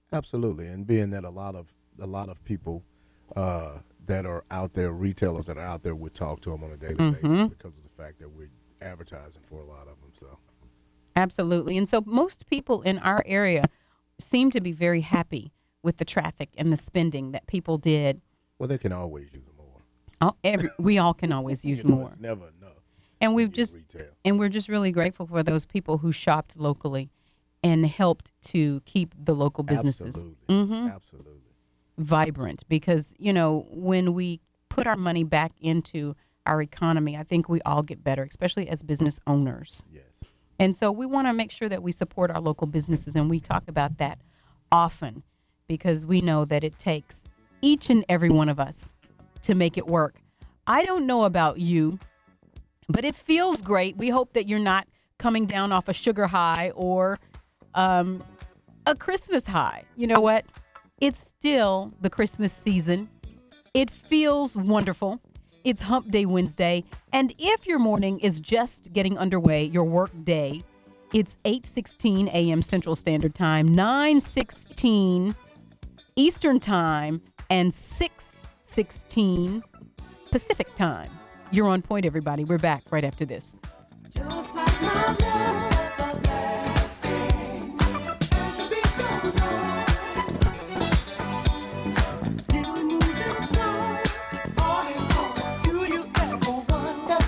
Absolutely, and being that a lot of a lot of people uh, that are out there, retailers that are out there, would talk to them on a daily Mhm. basis because of the fact that we're advertising for a lot of them. So Absolutely. And so most people in our area seem to be very happy with the traffic and the spending that people did. well, they can always use more. All, every, we all can always use You know, more. It's never enough. And we've just and we're just really grateful for those people who shopped locally and helped to keep the local businesses Mhm. Absolutely. vibrant, because you know, when we put our money back into our economy, I think we all get better, especially as business owners. Yes. And so we want to make sure that we support our local businesses, and we talk about that often because we know that it takes each and every one of us to make it work. I don't know about you, but it feels great. We hope that you're not coming down off a sugar high or um, a Christmas high. You know what? It's still the Christmas season. It feels wonderful. It's Hump Day Wednesday. And if your morning is just getting underway, your work day, it's eight sixteen a.m. Central Standard Time, nine sixteen Eastern Time, and six sixteen Pacific Time. You're on point, everybody. We're back right after this. Just like my love everlasting, the beat goes on, still moving strong, on and on. Do you ever wonder?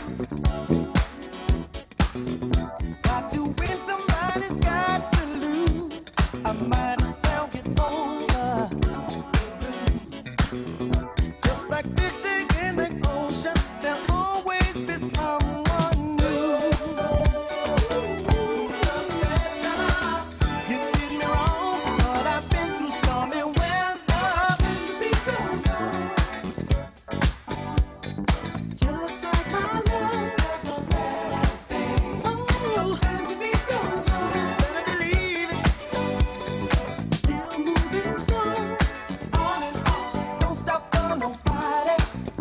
Got to win, somebody's got to lose. I might as well get over. Just like fishing in the ocean, there'll always be someone new. Who's done better? You did me wrong, but I've been through stormy weather. The beat goes on, just like my love everlasting. Oh, and the beat goes on, better believe it. Still moving strong, on and on, don't stop for nobody.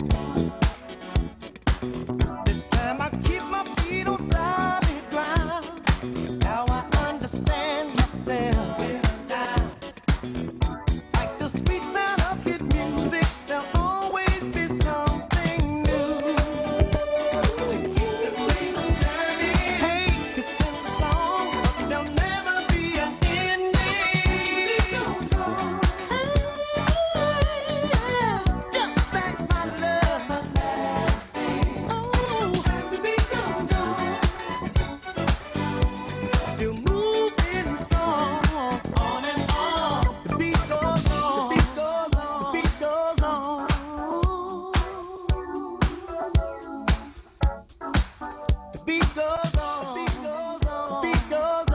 This time I keep my feet on solid ground. Now I understand myself. When I'm down, like the sweet sound of good music, there'll always be something new to keep the tables turning. Hey, 'cause in the song there'll never be an ending. It goes on, just like my love everlasting. Oh, and the beat goes on, still moving strong, on and on. The beat goes on, the beat goes on, the beat goes on. The beat goes on, the beat goes on, the beat goes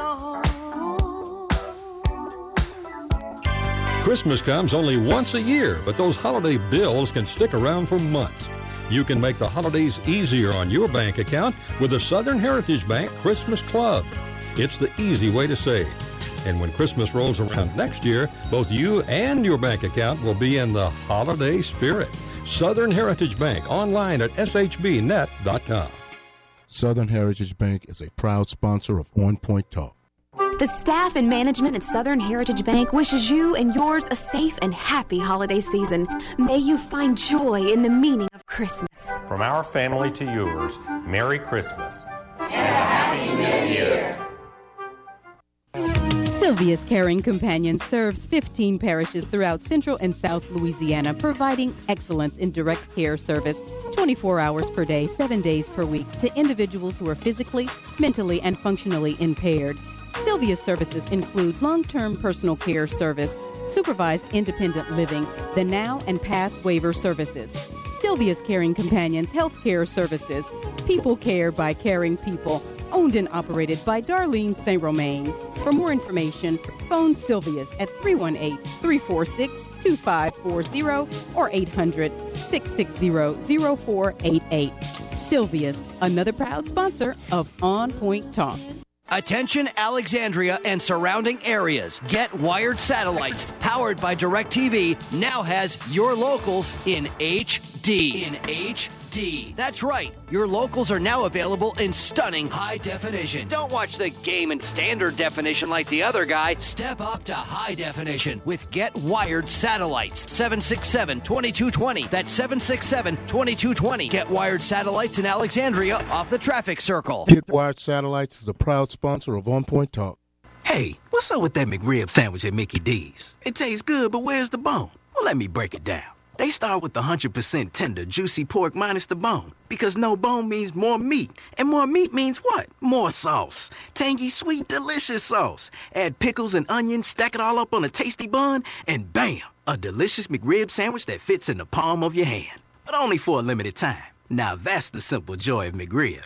on. Christmas comes only once a year, but those holiday bills can stick around for months. You can make the holidays easier on your bank account with the Southern Heritage Bank Christmas Club. It's the easy way to save. And when Christmas rolls around next year, both you and your bank account will be in the holiday spirit. Southern Heritage Bank, online at s h b net dot com. Southern Heritage Bank is a proud sponsor of On Point Talk. The staff and management at Southern Heritage Bank wishes you and yours a safe and happy holiday season. May you find joy in the meaning of Christmas. From our family to yours, Merry Christmas. Sylvia's Caring Companion serves fifteen parishes throughout Central and South Louisiana, providing excellence in direct care service twenty-four hours per day, seven days per week to individuals who are physically, mentally, and functionally impaired. Sylvia's services include long-term personal care service, supervised independent living, the now and past waiver services. Sylvia's Caring Companions Healthcare Services, people care by caring people, owned and operated by Darlene Saint Romain. For more information, phone Sylvia's at three one eight, three four six, two five four zero or eight hundred, six six zero, zero four eight eight. Sylvia's, another proud sponsor of On Point Talk. Attention Alexandria and surrounding areas. Get Wired Satellites, powered by DirecTV, now has your locals in H D. In H D. D. That's right. Your locals are now available in stunning high definition. Don't watch the game in standard definition like the other guy. Step up to high definition with Get Wired satellites. seven six seven, two two two zero. That's seven six seven, two two two zero. Get Wired satellites in Alexandria off the traffic circle. Get Wired Satellites is a proud sponsor of On Point Talk. Hey, what's up with that McRib sandwich at Mickey D's? It tastes good, but where's the bone? Well, let me break it down. They start with the one hundred percent tender, juicy pork minus the bone. Because no bone means more meat. And more meat means what? More sauce. Tangy, sweet, delicious sauce. Add pickles and onions, stack it all up on a tasty bun, and bam! A delicious McRib sandwich that fits in the palm of your hand. But only for a limited time. Now that's the simple joy of McRib.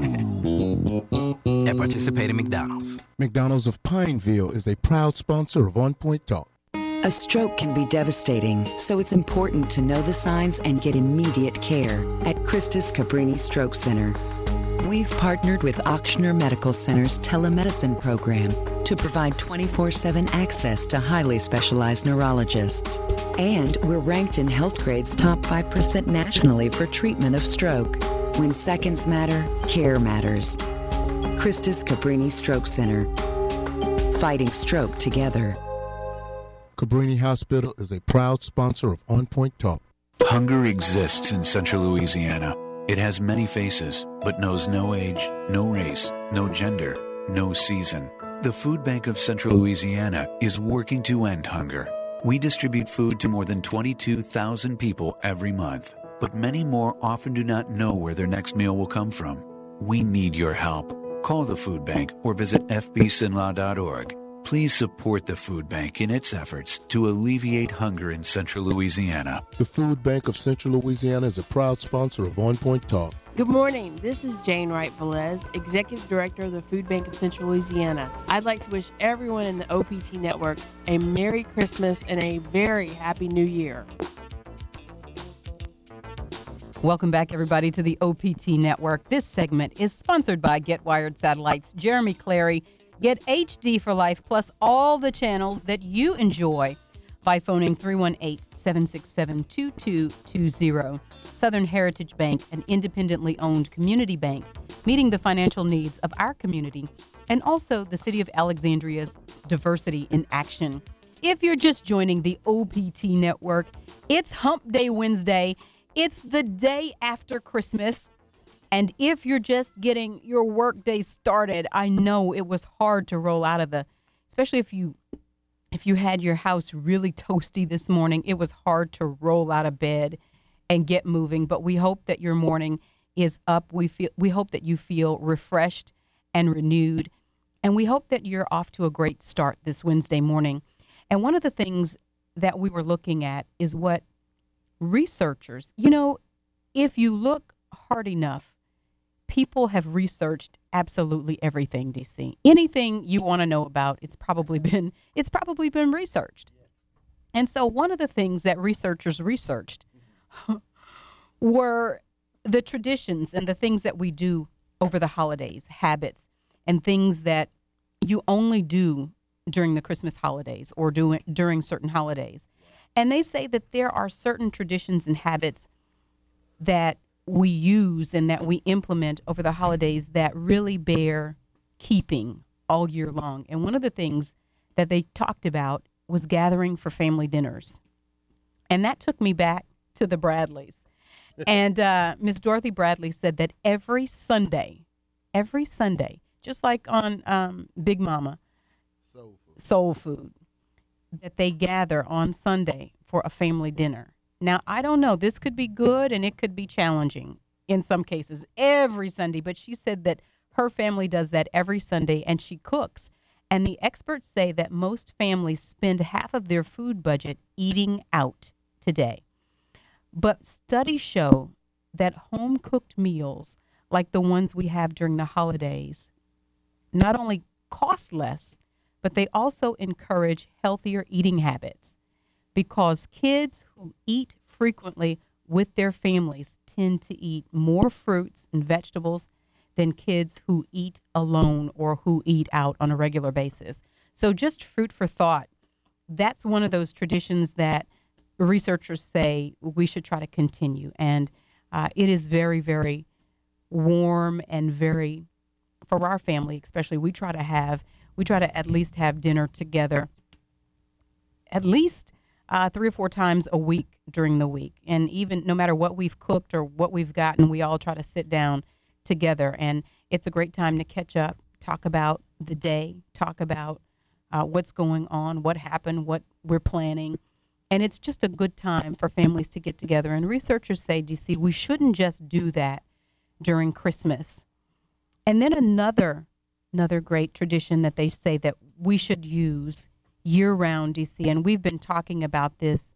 At participating McDonald's. McDonald's of Pineville is a proud sponsor of On Point Talk. A stroke can be devastating, so it's important to know the signs and get immediate care at Christus Cabrini Stroke Center. We've partnered with Ochsner Medical Center's telemedicine program to provide twenty-four seven access to highly specialized neurologists. And we're ranked in Healthgrade's top five percent nationally for treatment of stroke. When seconds matter, care matters. Christus Cabrini Stroke Center. Fighting stroke together. Cabrini Hospital is a proud sponsor of On Point Talk. Hunger exists in central Louisiana. It has many faces, but knows no age, no race, no gender, no season. The Food Bank of Central Louisiana is working to end hunger. We distribute food to more than twenty-two thousand people every month, but many more often do not know where their next meal will come from. We need your help. Call the Food Bank or visit f b s i n law dot org. Please support the Food Bank in its efforts to alleviate hunger in central Louisiana. The Food Bank of Central Louisiana is a proud sponsor of On Point Talk. Good morning. This is Jane Wright Velez, Executive Director of the Food Bank of Central Louisiana. I'd like to wish everyone in the O P T network a Merry Christmas and a very Happy New Year. Welcome back, everybody, to the O P T network. This segment is sponsored by Get Wired Satellites. Jeremy Clary. Get H D for life plus all the channels that you enjoy by phoning three one eight, seven six seven, two two two zero. Southern Heritage Bank, an independently owned community bank, meeting the financial needs of our community and also the city of Alexandria's diversity in action. If you're just joining the O P T network, it's Hump Day Wednesday. It's the day after Christmas. And if you're just getting your work day started, I know it was hard to roll out of the, especially if you if you had your house really toasty this morning, it was hard to roll out of bed and get moving. But we hope that your morning is up. We feel we hope that you feel refreshed and renewed. And we hope that you're off to a great start this Wednesday morning. And one of the things that we were looking at is what researchers, you know, if you look hard enough, people have researched absolutely everything, D C. Anything you want to know about, it's probably been it's probably been researched. And so one of the things that researchers researched were the traditions and the things that we do over the holidays, habits, and things that you only do during the Christmas holidays or do during certain holidays. And they say that there are certain traditions and habits that we use and that we implement over the holidays that really bear keeping all year long. And one of the things that they talked about was gathering for family dinners. And that took me back to the Bradleys. And uh, Miss Dorothy Bradley said that every Sunday, every Sunday, just like on um, Big Mama, Soul Food. Soul Food, that they gather on Sunday for a family dinner. Now, I don't know. This could be good and it could be challenging in some cases every Sunday. But she said that her family does that every Sunday and she cooks. And the experts say that most families spend half of their food budget eating out today. But studies show that home-cooked meals like the ones we have during the holidays not only cost less, but they also encourage healthier eating habits. Because kids who eat frequently with their families tend to eat more fruits and vegetables than kids who eat alone or who eat out on a regular basis. So just food for thought. That's one of those traditions that researchers say we should try to continue. And Uh, it is very, very warm and very, for our family especially, we try to have, we try to at least have dinner together at least uh, three or four times a week during the week. And even no matter what we've cooked or what we've gotten, we all try to sit down together. And it's a great time to catch up, talk about the day, talk about uh, what's going on, what happened, what we're planning. And it's just a good time for families to get together. And researchers say, D C, we shouldn't just do that during Christmas. And then another another great tradition that they say that we should use year-round, D C, and we've been talking about this,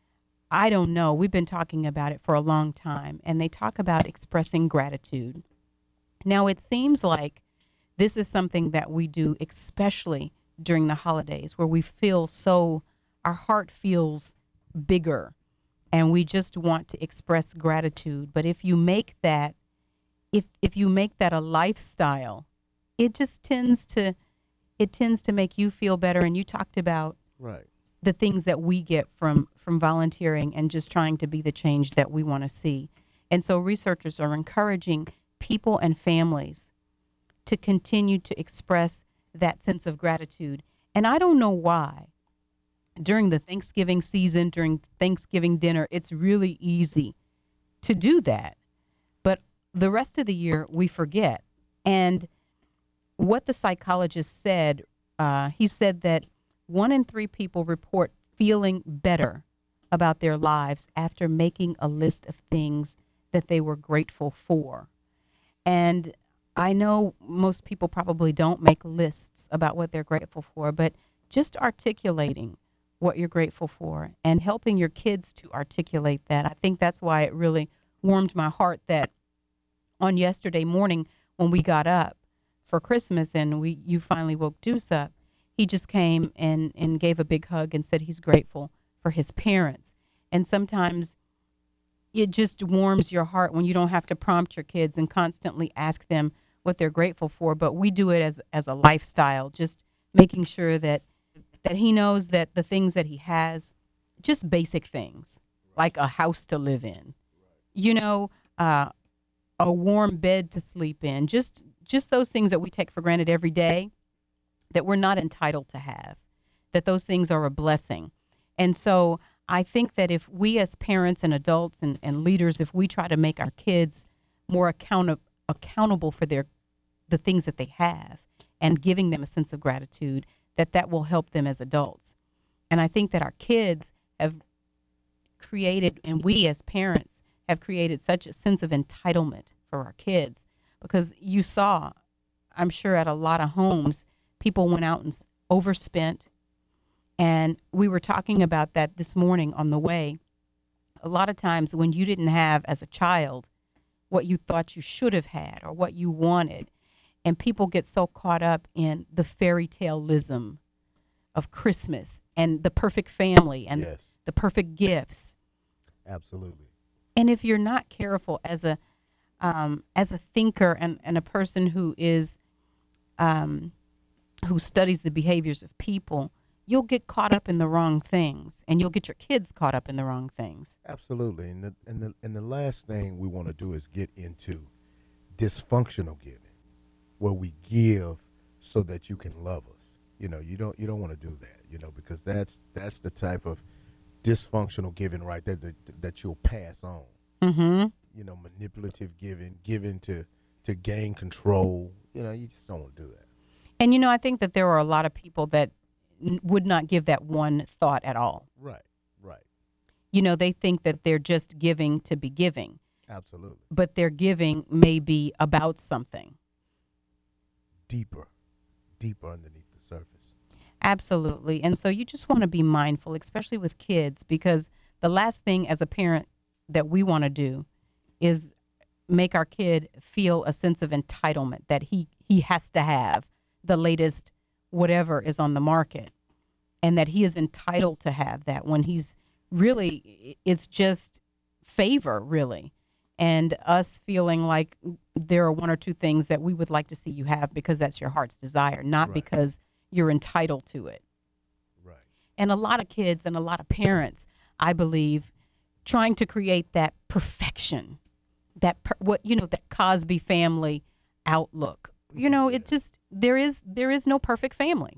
I don't know, we've been talking about it for a long time, and they talk about expressing gratitude. Now, it seems like this is something that we do especially during the holidays, where we feel so, our heart feels bigger, and we just want to express gratitude. But if you make that, if if you make that a lifestyle, it just tends to, it tends to make you feel better. And you talked about right. the things that we get from from volunteering and just trying to be the change that we want to see. And so researchers are encouraging people and families to continue to express that sense of gratitude. And I don't know why. During the Thanksgiving season, during Thanksgiving dinner, it's really easy to do that. But the rest of the year, we forget. And what the psychologist said, uh, he said that one in three people report feeling better about their lives after making a list of things that they were grateful for. And I know most people probably don't make lists about what they're grateful for, but just articulating what you're grateful for and helping your kids to articulate that. I think that's why it really warmed my heart that on yesterday morning when we got up for Christmas and we you finally woke Deuce up, he just came and, and gave a big hug and said he's grateful for his parents. And sometimes it just warms your heart when you don't have to prompt your kids and constantly ask them what they're grateful for. But we do it as as a lifestyle, just making sure that that he knows that the things that he has, just basic things, like a house to live in, you know, uh, a warm bed to sleep in, just just those things that we take for granted every day that we're not entitled to have, that those things are a blessing. And so I think that if we as parents and adults and, and leaders, if we try to make our kids more account- accountable for their the things that they have and giving them a sense of gratitude, that that will help them as adults. And I think that our kids have created, and we as parents have created such a sense of entitlement for our kids, because you saw, I'm sure at a lot of homes, people went out and overspent. And we were talking about that this morning on the way. A lot of times when you didn't have as a child what you thought you should have had or what you wanted, and people get so caught up in the fairy tale-ism of Christmas and the perfect family and Yes. the perfect gifts. Absolutely. And if you're not careful as a um, as a thinker and, and a person who is um, who studies the behaviors of people, you'll get caught up in the wrong things, and you'll get your kids caught up in the wrong things. Absolutely. And the, and the, and the last thing we want to do is get into dysfunctional giving, where we give so that you can love us. You know, you don't you don't want to do that, you know, because that's that's the type of dysfunctional giving right there that, that you'll pass on. Mm-hmm. You know, manipulative giving, giving to, to gain control. You know, you just don't want to do that. And, you know, I think that there are a lot of people that n- would not give that one thought at all. Right, right. You know, they think that they're just giving to be giving. Absolutely. But their giving may be about something. Deeper, deeper underneath the surface. Absolutely. And so you just want to be mindful, especially with kids, because the last thing as a parent that we want to do is make our kid feel a sense of entitlement that he, he has to have the latest whatever is on the market and that he is entitled to have that when he's really, it's just favor, really. And us feeling like there are one or two things that we would like to see you have because that's your heart's desire, not Right. because you're entitled to it. Right. And a lot of kids and a lot of parents, I believe, trying to create that perfection that per, what you know that Cosby family outlook. You know, it just there is there is no perfect family.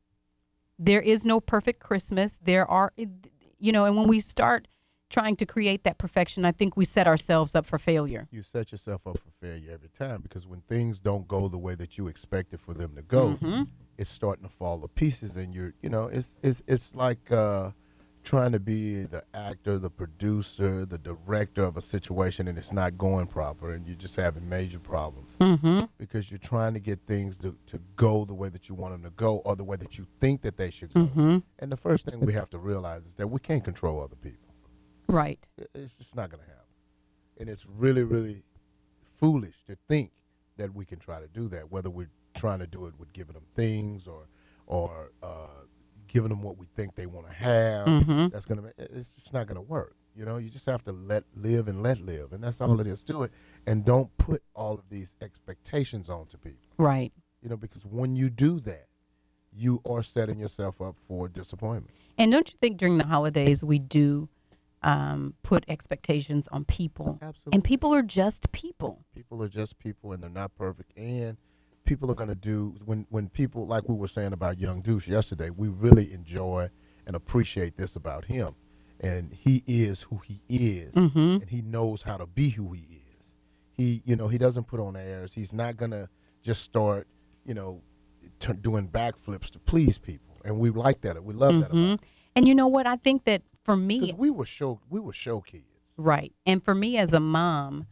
There is no perfect Christmas. There are, you know, and when we start trying to create that perfection, I think we set ourselves up for failure. You set yourself up for failure every time, because when things don't go the way that you expected for them to go, Mm-hmm. it's starting to fall to pieces, and you're, you know, it's it's it's like uh, trying to be the actor, the producer, the director of a situation, and it's not going proper, and you're just having major problems Mm-hmm. because you're trying to get things to, to go the way that you want them to go, or the way that you think that they should go. Mm-hmm. And the first thing we have to realize is that we can't control other people. Right. It's just not going to happen. And it's really, really foolish to think that we can try to do that, whether we're trying to do it with giving them things or or uh, giving them what we think they want to have. Mhm. That's going to, it's just not going to work. You know, you just have to let live and let live. And that's all it is to it. And don't put all of these expectations onto people. Right. You know, because when you do that, you are setting yourself up for disappointment. And don't you think during the holidays we do um, put expectations on people? Absolutely. And people are just people. People are just people, and they're not perfect. And people are going to do, when, when people, like we were saying about Young Deuce yesterday, we really enjoy and appreciate this about him. And he is who he is, Mhm. and he knows how to be who he is. He, you know, he doesn't put on airs. He's not going to just start, you know, t- doing backflips to please people. And we like that. We love that about him. Mhm. And you know what? I think that for me, Because we were show, we were show kids. right. And for me as a mom,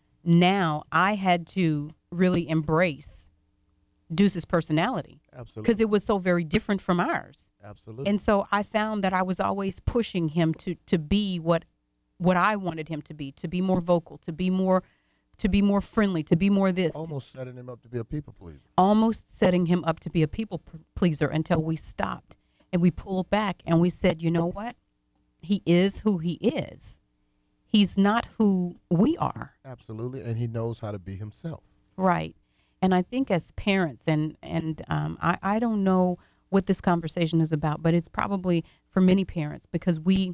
now I had to really embrace Deuce's personality. Absolutely. Because it was so very different from ours. Absolutely. And so I found that I was always pushing him to to be what what I wanted him to be, to be more vocal, to be more to be more friendly, to be more this. Almost setting him up to be a people pleaser. Almost setting him up to be a people p- pleaser until we stopped and we pulled back and we said, you know what? He is who he is. He's not who we are. Absolutely. And he knows how to be himself. Right. And I think as parents, and, and um, I, I don't know what this conversation is about, but it's probably for many parents, because we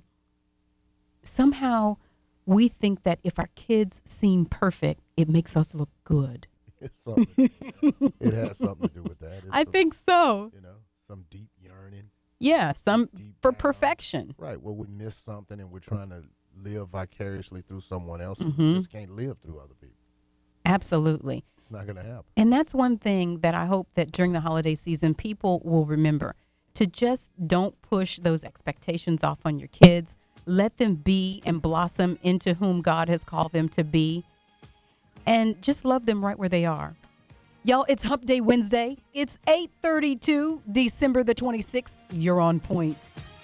somehow we think that if our kids seem perfect, it makes us look good. It's something. It has something to do with that. It's I some- think so. You know, some deep yearning. Yeah, some for perfection. Right. Well, we miss something and we're trying to live vicariously through someone else. Mhm. We just can't live through other people. Absolutely. It's not going to happen. And that's one thing that I hope that during the holiday season, people will remember, to just don't push those expectations off on your kids. Let them be and blossom into whom God has called them to be. And just love them right where they are. Y'all, it's Hump Day Wednesday. It's eight thirty-two, December the twenty-sixth. You're on point.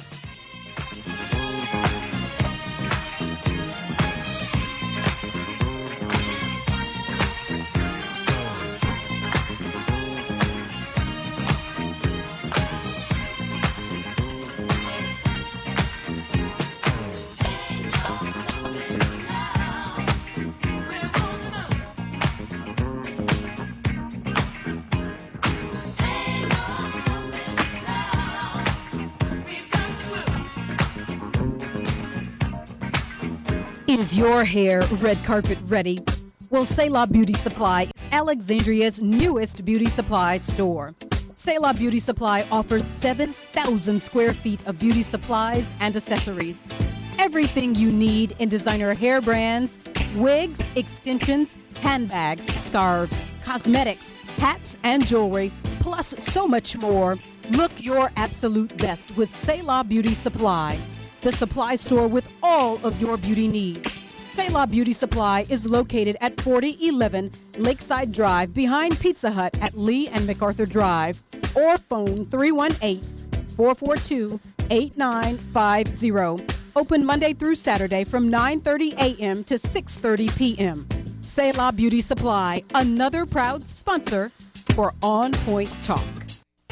Is your hair red carpet ready? Well, Selah Beauty Supply is Alexandria's newest beauty supply store. Selah Beauty Supply offers seven thousand square feet of beauty supplies and accessories. Everything you need in designer hair brands, wigs, extensions, handbags, scarves, cosmetics, hats, and jewelry, plus so much more. Look your absolute best with Selah Beauty Supply, the supply store with all of your beauty needs. Selah Beauty Supply is located at forty eleven Lakeside Drive behind Pizza Hut at Lee and MacArthur Drive, or phone three one eight, four four two, eight nine five zero. Open Monday through Saturday from nine thirty a.m. to six thirty p.m. Selah Beauty Supply, another proud sponsor for On Point Talk.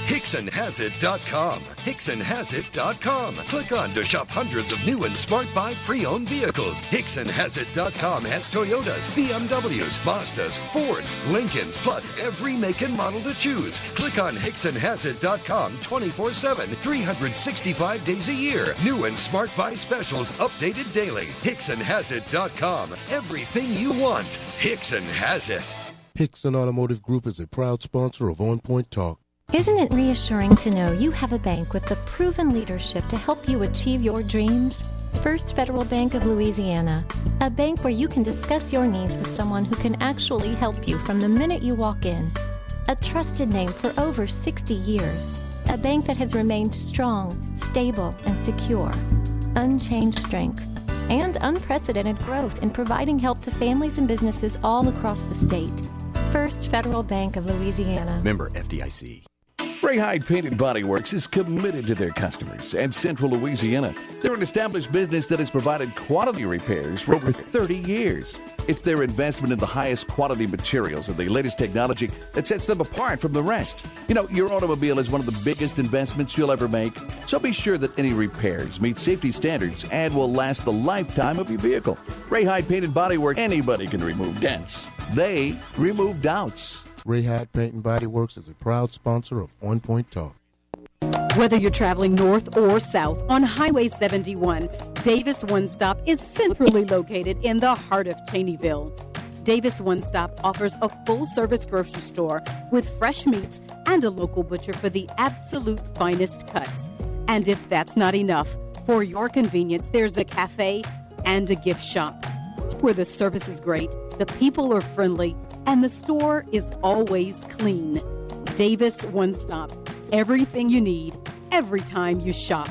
Hickson Has It dot com. Hickson Has It dot com. Click on to shop hundreds of new and smart buy pre-owned vehicles. Hickson Has It dot com has Toyotas, B M Ws, Mazdas, Fords, Lincolns, plus every make and model to choose. Click on Hickson Has It dot com twenty-four seven, three hundred sixty-five days a year. New and smart buy specials updated daily. Hickson Has It dot com. Everything you want. Hickson has it. Hickson Automotive Group is a proud sponsor of On Point Talk. Isn't it reassuring to know you have a bank with the proven leadership to help you achieve your dreams? First Federal Bank of Louisiana, a bank where you can discuss your needs with someone who can actually help you from the minute you walk in. A trusted name for over sixty years, a bank that has remained strong, stable, and secure. Unchanged strength and unprecedented growth in providing help to families and businesses all across the state. First Federal Bank of Louisiana. Member F D I C. Ray Hyde Paint and Body Works is committed to their customers and Central Louisiana. They're an established business that has provided quality repairs for over thirty years. It's their investment in the highest quality materials and the latest technology that sets them apart from the rest. You know, your automobile is one of the biggest investments you'll ever make, so be sure that any repairs meet safety standards and will last the lifetime of your vehicle. Ray Hyde Paint and Body Works, anybody can remove dents. They remove doubts. Ray Hyde Paint and Body Works is a proud sponsor of On Point Talk. Whether you're traveling north or south on Highway seventy-one, Davis One Stop is centrally located in the heart of Cheneyville. Davis One Stop offers a full-service grocery store with fresh meats and a local butcher for the absolute finest cuts. And if that's not enough, for your convenience, there's a cafe and a gift shop where the service is great, the people are friendly, and the store is always clean. Davis One Stop. Everything you need, every time you shop.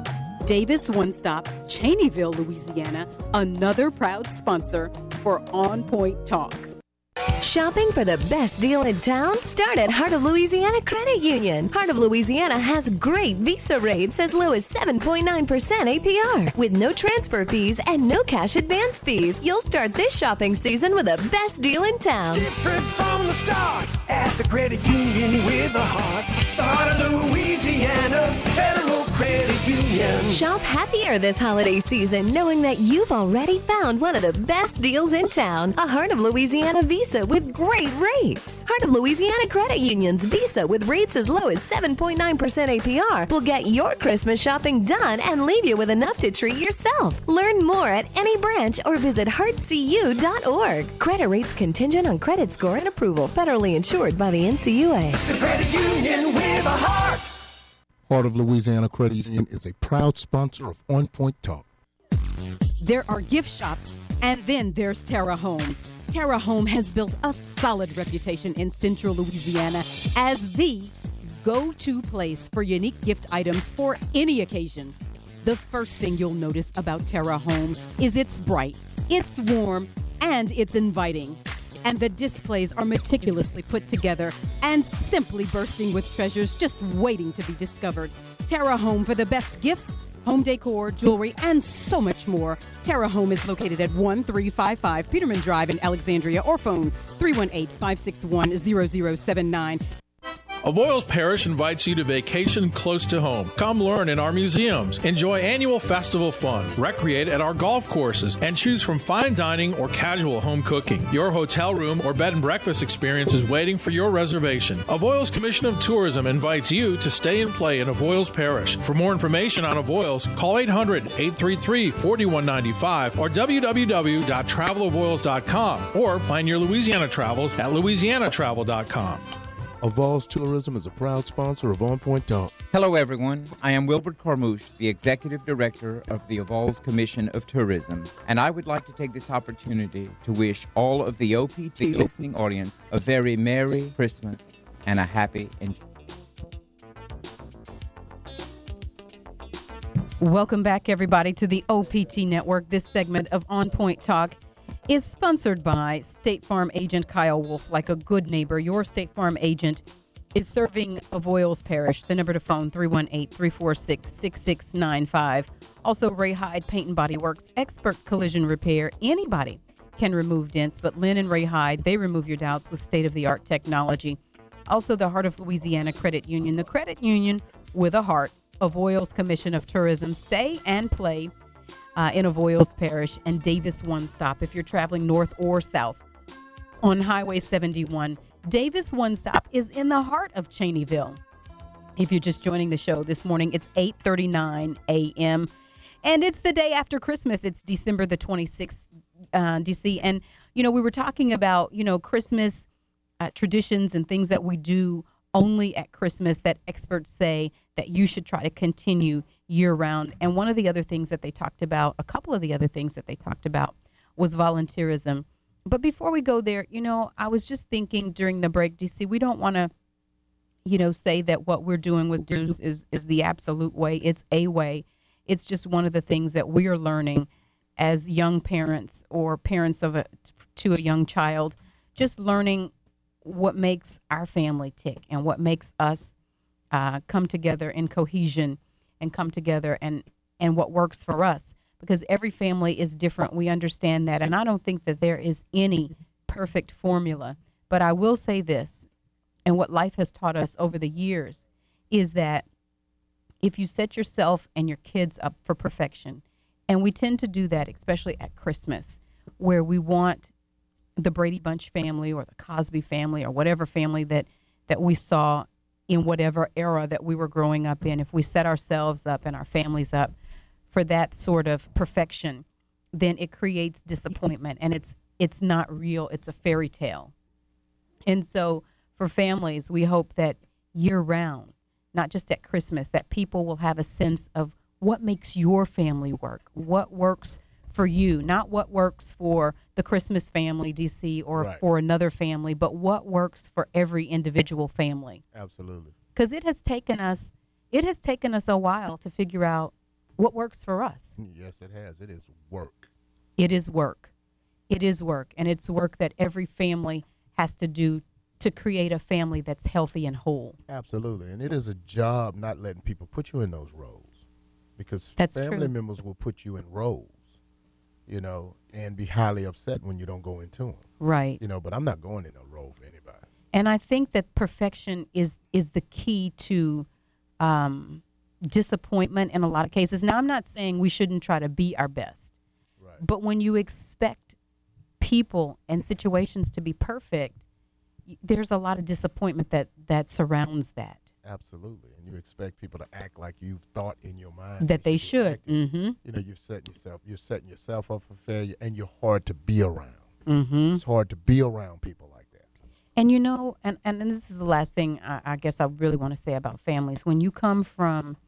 Davis One Stop, Cheneyville, Louisiana, another proud sponsor for On Point Talk. Shopping for the best deal in town? Start at Heart of Louisiana Credit Union. Heart of Louisiana has great Visa rates as low as seven point nine percent A P R with no transfer fees and no cash advance fees. You'll start this shopping season with the best deal in town. Different from the start at the credit union with a heart. The Heart of Louisiana Federal Credit Union. Shop happier this holiday season knowing that you've already found one of the best deals in town. A Heart of Louisiana Visa with great rates. Heart of Louisiana Credit Union's Visa with rates as low as seven point nine percent A P R will get your Christmas shopping done and leave you with enough to treat yourself. Learn more at any branch or visit heart c u dot org. Credit rates contingent on credit score and approval. Federally insured by the N C U A. The credit union with a heart. Heart of Louisiana Credit Union is a proud sponsor of On Point Talk. There are gift shops, and then there's Terra Home. Terra Home has built a solid reputation in Central Louisiana as the go-to place for unique gift items for any occasion. The first thing you'll notice about Terra Home is it's bright, it's warm, and it's inviting. And the displays are meticulously put together and simply bursting with treasures just waiting to be discovered. Terra Home for the best gifts, home decor, jewelry, and so much more. Terra Home is located at one three five five Peterman Drive in Alexandria, or phone three one eight, five six one, zero zero seven nine. Avoyles Parish invites you to vacation close to home. Come learn in our museums, enjoy annual festival fun, recreate at our golf courses, and choose from fine dining or casual home cooking. Your hotel room or bed and breakfast experience is waiting for your reservation. Avoyles Commission of Tourism invites you to stay and play in Avoyles Parish. For more information on Avoyles, call eight hundred, eight three three, four one nine five or w w w dot travel avoyles dot com or plan your Louisiana travels at louisiana travel dot com. Avoyles Tourism is a proud sponsor of On Point Talk. Hello, everyone. I am Wilbert Carmouche, the Executive Director of the Avoyles Commission of Tourism, and I would like to take this opportunity to wish all of the O P T listening audience a very Merry Christmas and a happy and Welcome back, everybody, to the O P T Network. This segment of On Point Talk is sponsored by State Farm agent Kyle Wolf. Like a good neighbor, your State Farm agent is serving Avoyles Parish. The number to phone, three one eight, three four six, six six nine five. Also, Ray Hyde Paint and Body Works, expert collision repair. Anybody can remove dents, but Lynn and Ray Hyde, they remove your doubts with state-of-the-art technology. Also, the Heart of Louisiana Credit Union, the credit union with a heart. Avoyles Commission of Tourism. Stay and play uh, in Avoyles Parish and Davis One Stop if you're traveling north or south on Highway seventy-one. Davis One Stop is in the heart of Cheneyville. If you're just joining the show this morning, it's eight thirty-nine a.m. and it's the day after Christmas. It's December the twenty-sixth, uh, D C. And, you know, we were talking about, you know, Christmas uh, traditions and things that we do only at Christmas that experts say that you should try to continue year round. And one of the other things that they talked about, a couple of the other things that they talked about was volunteerism. But before we go there, you know, I was just thinking during the break, D C, we don't want to, you know, say that what we're doing with dudes is, is the absolute way. It's a way. It's just one of the things that we are learning as young parents or parents of a, to a young child, just learning what makes our family tick and what makes us uh, come together in cohesion and come together and, and what works for us, because every family is different. We understand that. And I don't think that there is any perfect formula, but I will say this, and what life has taught us over the years is that if you set yourself and your kids up for perfection, and we tend to do that, especially at Christmas, where we want the Brady Bunch family or the Cosby family or whatever family that, that we saw in whatever era that we were growing up in, if we set ourselves up and our families up for that sort of perfection, then it creates disappointment, and it's it's not real. It's a fairy tale. And so for families, we hope that year round, not just at Christmas, that people will have a sense of what makes your family work, what works for you, not what works for the Christmas family, D C, or Right. for another family, but what works for every individual family. Absolutely. Because it has taken us, it has taken us a while to figure out what works for us. Yes, it has. It is work. It is work. It is work, and it's work that every family has to do to create a family that's healthy and whole. Absolutely. And it is a job not letting people put you in those roles, because That's family true. members will put you in roles, you know, and be highly upset when you don't go into them. Right. You know, but I'm not going in a role for anybody. And I think that perfection is is the key to um, disappointment in a lot of cases. Now, I'm not saying we shouldn't try to be our best, right. But when you expect people and situations to be perfect, y- there's a lot of disappointment that, that surrounds that. Absolutely. And you expect people to act like you've thought in your mind That they should. Mm-hmm. You know, you're setting yourself you're setting yourself up for failure, and you're hard to be around. Mm-hmm. It's hard to be around people like that. And you know, and, and, and this is the last thing I, I guess I really want to say about families. When you come from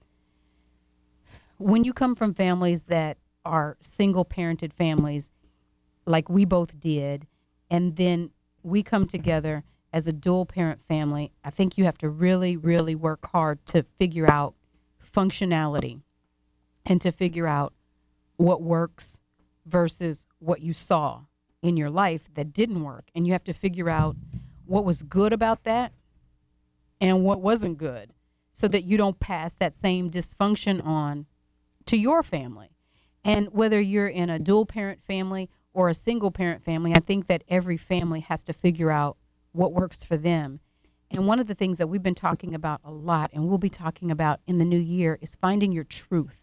when you come from families that are single parented families, like we both did, and then we come together as a dual parent family, I think you have to really, really work hard to figure out functionality and to figure out what works versus what you saw in your life that didn't work. And you have to figure out what was good about that and what wasn't good, so that you don't pass that same dysfunction on to your family. And whether you're in a dual parent family or a single parent family, I think that every family has to figure out what works for them. And one of the things that we've been talking about a lot, and we'll be talking about in the new year, is finding your truth.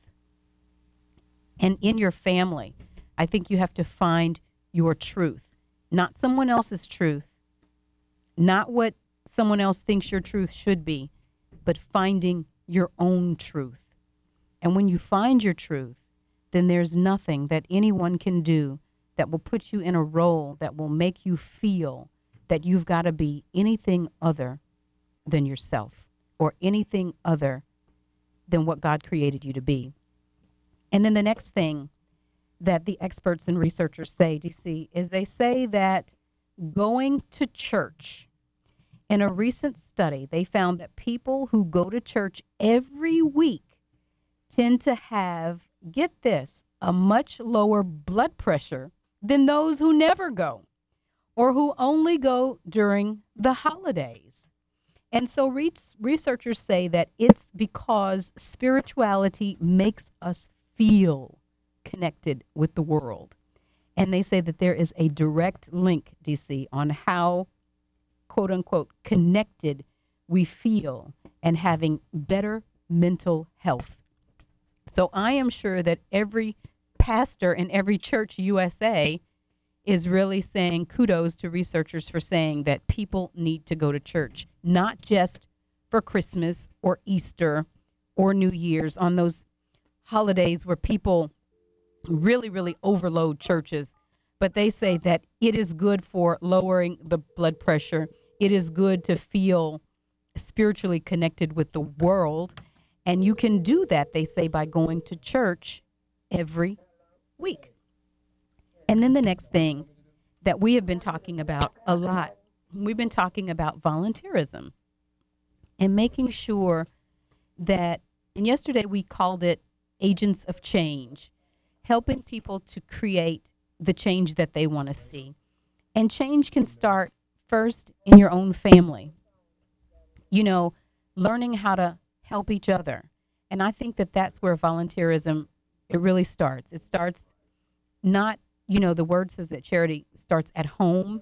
And in your family, I think you have to find your truth, not someone else's truth, not what someone else thinks your truth should be, but finding your own truth. And when you find your truth, then there's nothing that anyone can do that will put you in a role that will make you feel that you've got to be anything other than yourself or anything other than what God created you to be. And then the next thing that the experts and researchers say, D C, is they say that going to church, in a recent study, they found that people who go to church every week tend to have, get this, a much lower blood pressure than those who never go or who only go during the holidays. And so re- researchers say that it's because spirituality makes us feel connected with the world. And they say that there is a direct link, D C, on how quote unquote connected we feel and having better mental health. So I am sure that every pastor in every church U S A is really saying kudos to researchers for saying that people need to go to church, not just for Christmas or Easter or New Year's, on those holidays where people really, really overload churches. But they say that it is good for lowering the blood pressure. It is good to feel spiritually connected with the world. And you can do that, they say, by going to church every week. And then the next thing that we have been talking about a lot, we've been talking about volunteerism and making sure that, and yesterday we called it agents of change, helping people to create the change that they want to see. And change can start first in your own family. You know, learning how to help each other. And I think that that's where volunteerism, it really starts. It starts not, you know, the word says that charity starts at home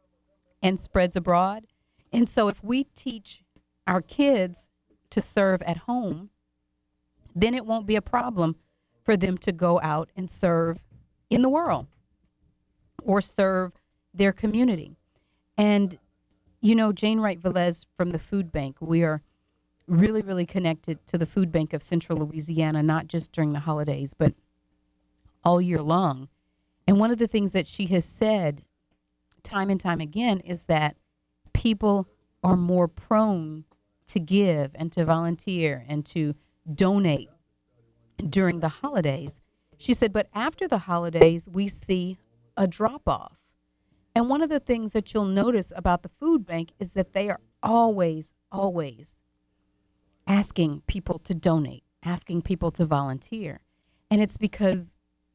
and spreads abroad. And so if we teach our kids to serve at home, then it won't be a problem for them to go out and serve in the world or serve their community. And, you know, Jane Wright Velez from the Food Bank, we are really, really connected to the Food Bank of Central Louisiana, not just during the holidays, but all year long. And one of the things that she has said time and time again is that people are more prone to give and to volunteer and to donate during the holidays. She said, but after the holidays, we see a drop-off. And one of the things that you'll notice about the food bank is that they are always, always asking people to donate, asking people to volunteer. And it's because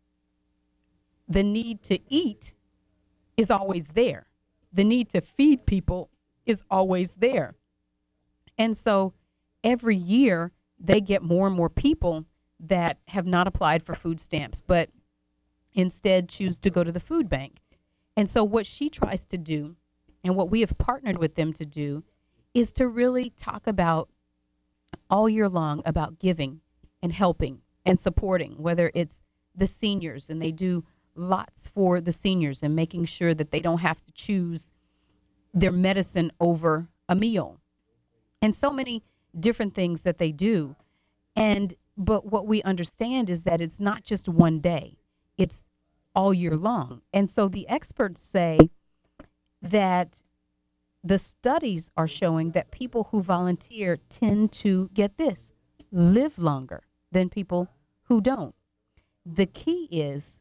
the need to eat is always there. The need to feed people is always there. And so every year they get more and more people that have not applied for food stamps, but instead choose to go to the food bank. And so what she tries to do, and what we have partnered with them to do, is to really talk about all year long about giving and helping and supporting, whether it's the seniors, and they do lots for the seniors and making sure that they don't have to choose their medicine over a meal, and so many different things that they do. And but what we understand is that it's not just one day, it's all year long. And so the experts say that the studies are showing that people who volunteer tend to, get this, live longer than people who don't. The key is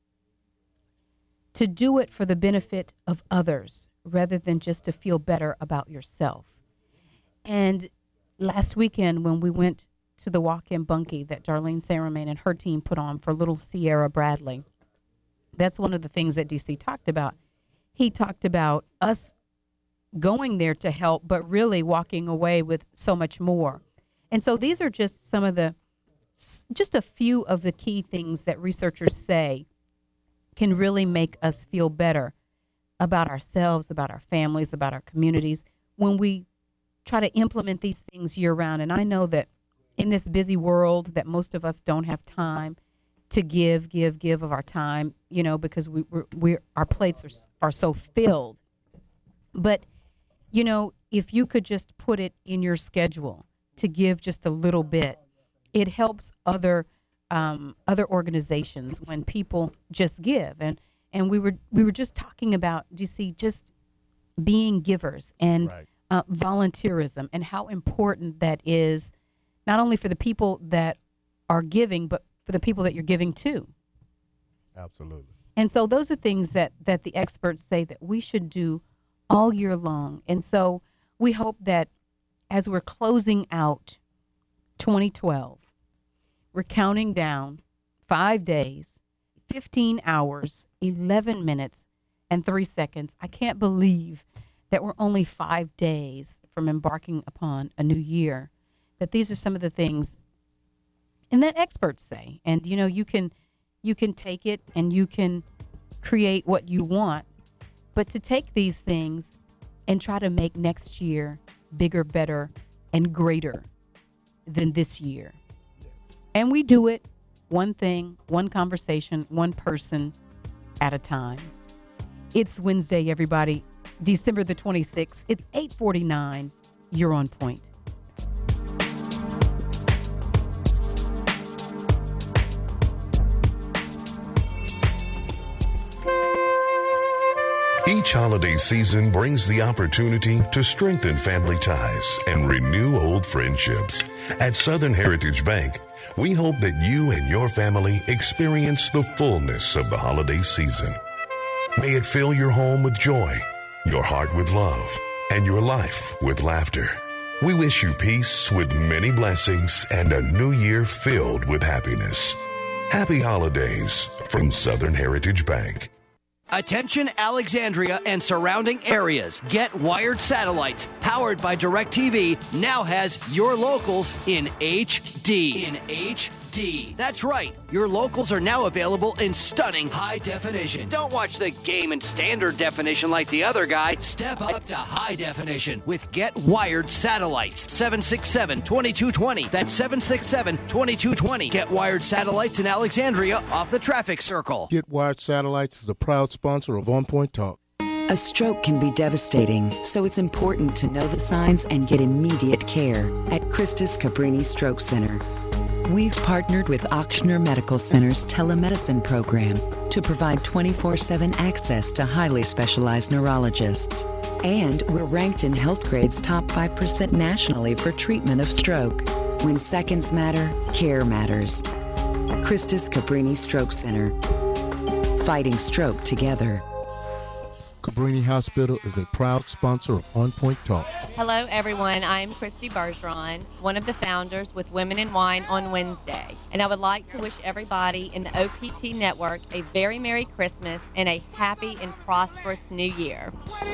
to do it for the benefit of others rather than just to feel better about yourself. And last weekend when we went to the walk-in bunkie that Darlene Saint-Romain and her team put on for little Sierra Bradley, that's one of the things that D C talked about. He talked about us going there to help, but really walking away with so much more. And so these are just some of the, just a few of the key things that researchers say can really make us feel better about ourselves, about our families, about our communities when we try to implement these things year round. And I know that in this busy world that most of us don't have time to give, give, give of our time, you know, because we, we're, we're, our plates are, are so filled. But, you know, if you could just put it in your schedule to give just a little bit, it helps other um, other organizations when people just give. And and we were we were just talking about, D C, just being givers and right. uh, volunteerism and how important that is, not only for the people that are giving, but for the people that you're giving to. Absolutely. And so those are things that, that the experts say that we should do all year long. And so we hope that as we're closing out twenty twelve, we're counting down five days, fifteen hours, eleven minutes, and three seconds. I can't believe that we're only five days from embarking upon a new year, that these are some of the things and that experts say. And, you know, you can you can take it and you can create what you want. But to take these things and try to make next year bigger, better, and greater than this year. And we do it one thing, one conversation, one person at a time. It's Wednesday, everybody, December the twenty-sixth. It's eight forty-nine. You're on point. Each holiday season brings the opportunity to strengthen family ties and renew old friendships. At Southern Heritage Bank, we hope that you and your family experience the fullness of the holiday season. May it fill your home with joy, your heart with love, and your life with laughter. We wish you peace with many blessings and a new year filled with happiness. Happy holidays from Southern Heritage Bank. Attention Alexandria and surrounding areas. Get Wired Satellites, powered by DirecTV, now has your locals in H D. In H D. That's right. Your locals are now available in stunning high definition. Don't watch the game in standard definition like the other guy. Step up to high definition with Get Wired Satellites. seven six seven, two two two zero. That's seven six seven, two two two zero. Get Wired Satellites in Alexandria off the traffic circle. Get Wired Satellites is a proud sponsor of On Point Talk. A stroke can be devastating, so it's important to know the signs and get immediate care at Christus Cabrini Stroke Center. We've partnered with Ochsner Medical Center's telemedicine program to provide twenty-four seven access to highly specialized neurologists. And we're ranked in Healthgrade's top five percent nationally for treatment of stroke. When seconds matter, care matters. Christus Cabrini Stroke Center. Fighting stroke together. Cabrini Hospital is a proud sponsor of On Point Talk. Hello, everyone. I'm Christy Bergeron, one of the founders with Women in Wine on Wednesday. And I would like to wish everybody in the O P T network a very Merry Christmas and a happy and prosperous New Year.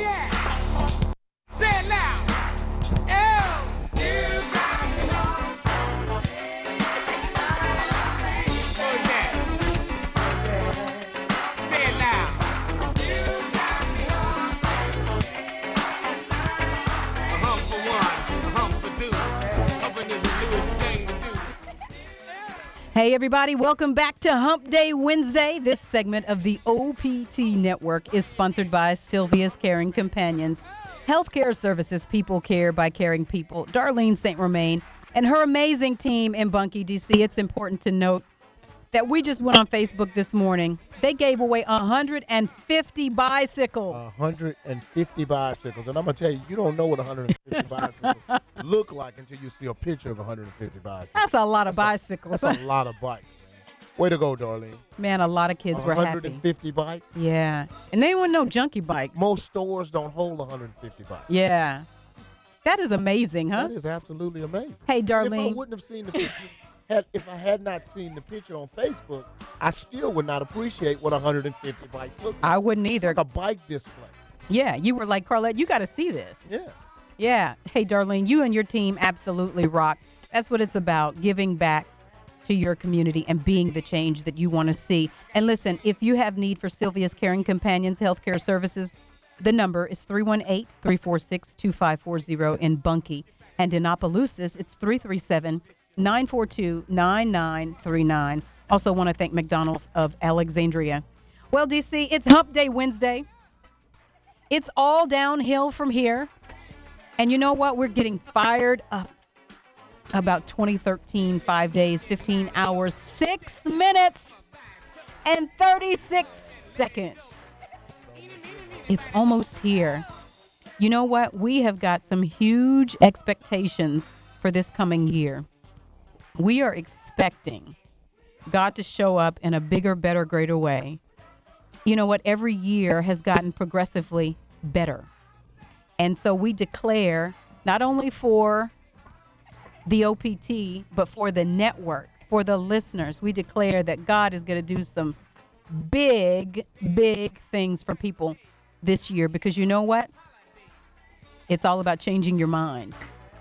Say it loud. L. Hey, everybody. Welcome back to Hump Day Wednesday. This segment of the O P T Network is sponsored by Sylvia's Caring Companions. Healthcare services people care by caring people. Darlene Saint Romain and her amazing team in Bunkie, D C. It's important to note that we just went on Facebook this morning. They gave away one hundred fifty bicycles. one hundred fifty bicycles. And I'm going to tell you, you don't know what one hundred fifty bicycles look like until you see a picture of one hundred fifty bicycles. That's a lot of that's bicycles. A, that's a lot of bikes, man. Way to go, Darlene. Man, a lot of kids were happy. one hundred fifty bikes? Yeah. And they didn't want no junkie bikes. Most stores don't hold one hundred fifty bikes. Yeah. That is amazing, huh? That is absolutely amazing. Hey, Darlene. If I wouldn't have seen the picture, had, if I had not seen the picture on Facebook, I still would not appreciate what one hundred fifty bikes look like. I wouldn't either. It's like a bike display. Yeah, you were like, Carlette, you got to see this. Yeah. Yeah. Hey, Darlene, you and your team absolutely rock. That's what it's about, giving back to your community and being the change that you want to see. And listen, if you have need for Sylvia's Caring Companions healthcare services, the number is three one eight, three four six, two five four zero in Bunkie. And in Opelousas, it's three three seven, nine four two, nine nine three nine. Also want to thank McDonald's of Alexandria. Well, D C, it's Hump Day Wednesday. It's all downhill from here. And you know what? We're getting fired up. About twenty thirteen, five days, fifteen hours, six minutes, and thirty-six seconds. It's almost here. You know what? We have got some huge expectations for this coming year. We are expecting God to show up in a bigger, better, greater way. You know what? Every year has gotten progressively better. And so we declare not only for the O P T, but for the network, for the listeners, we declare that God is going to do some big, big things for people this year, because you know what? It's all about changing your mind.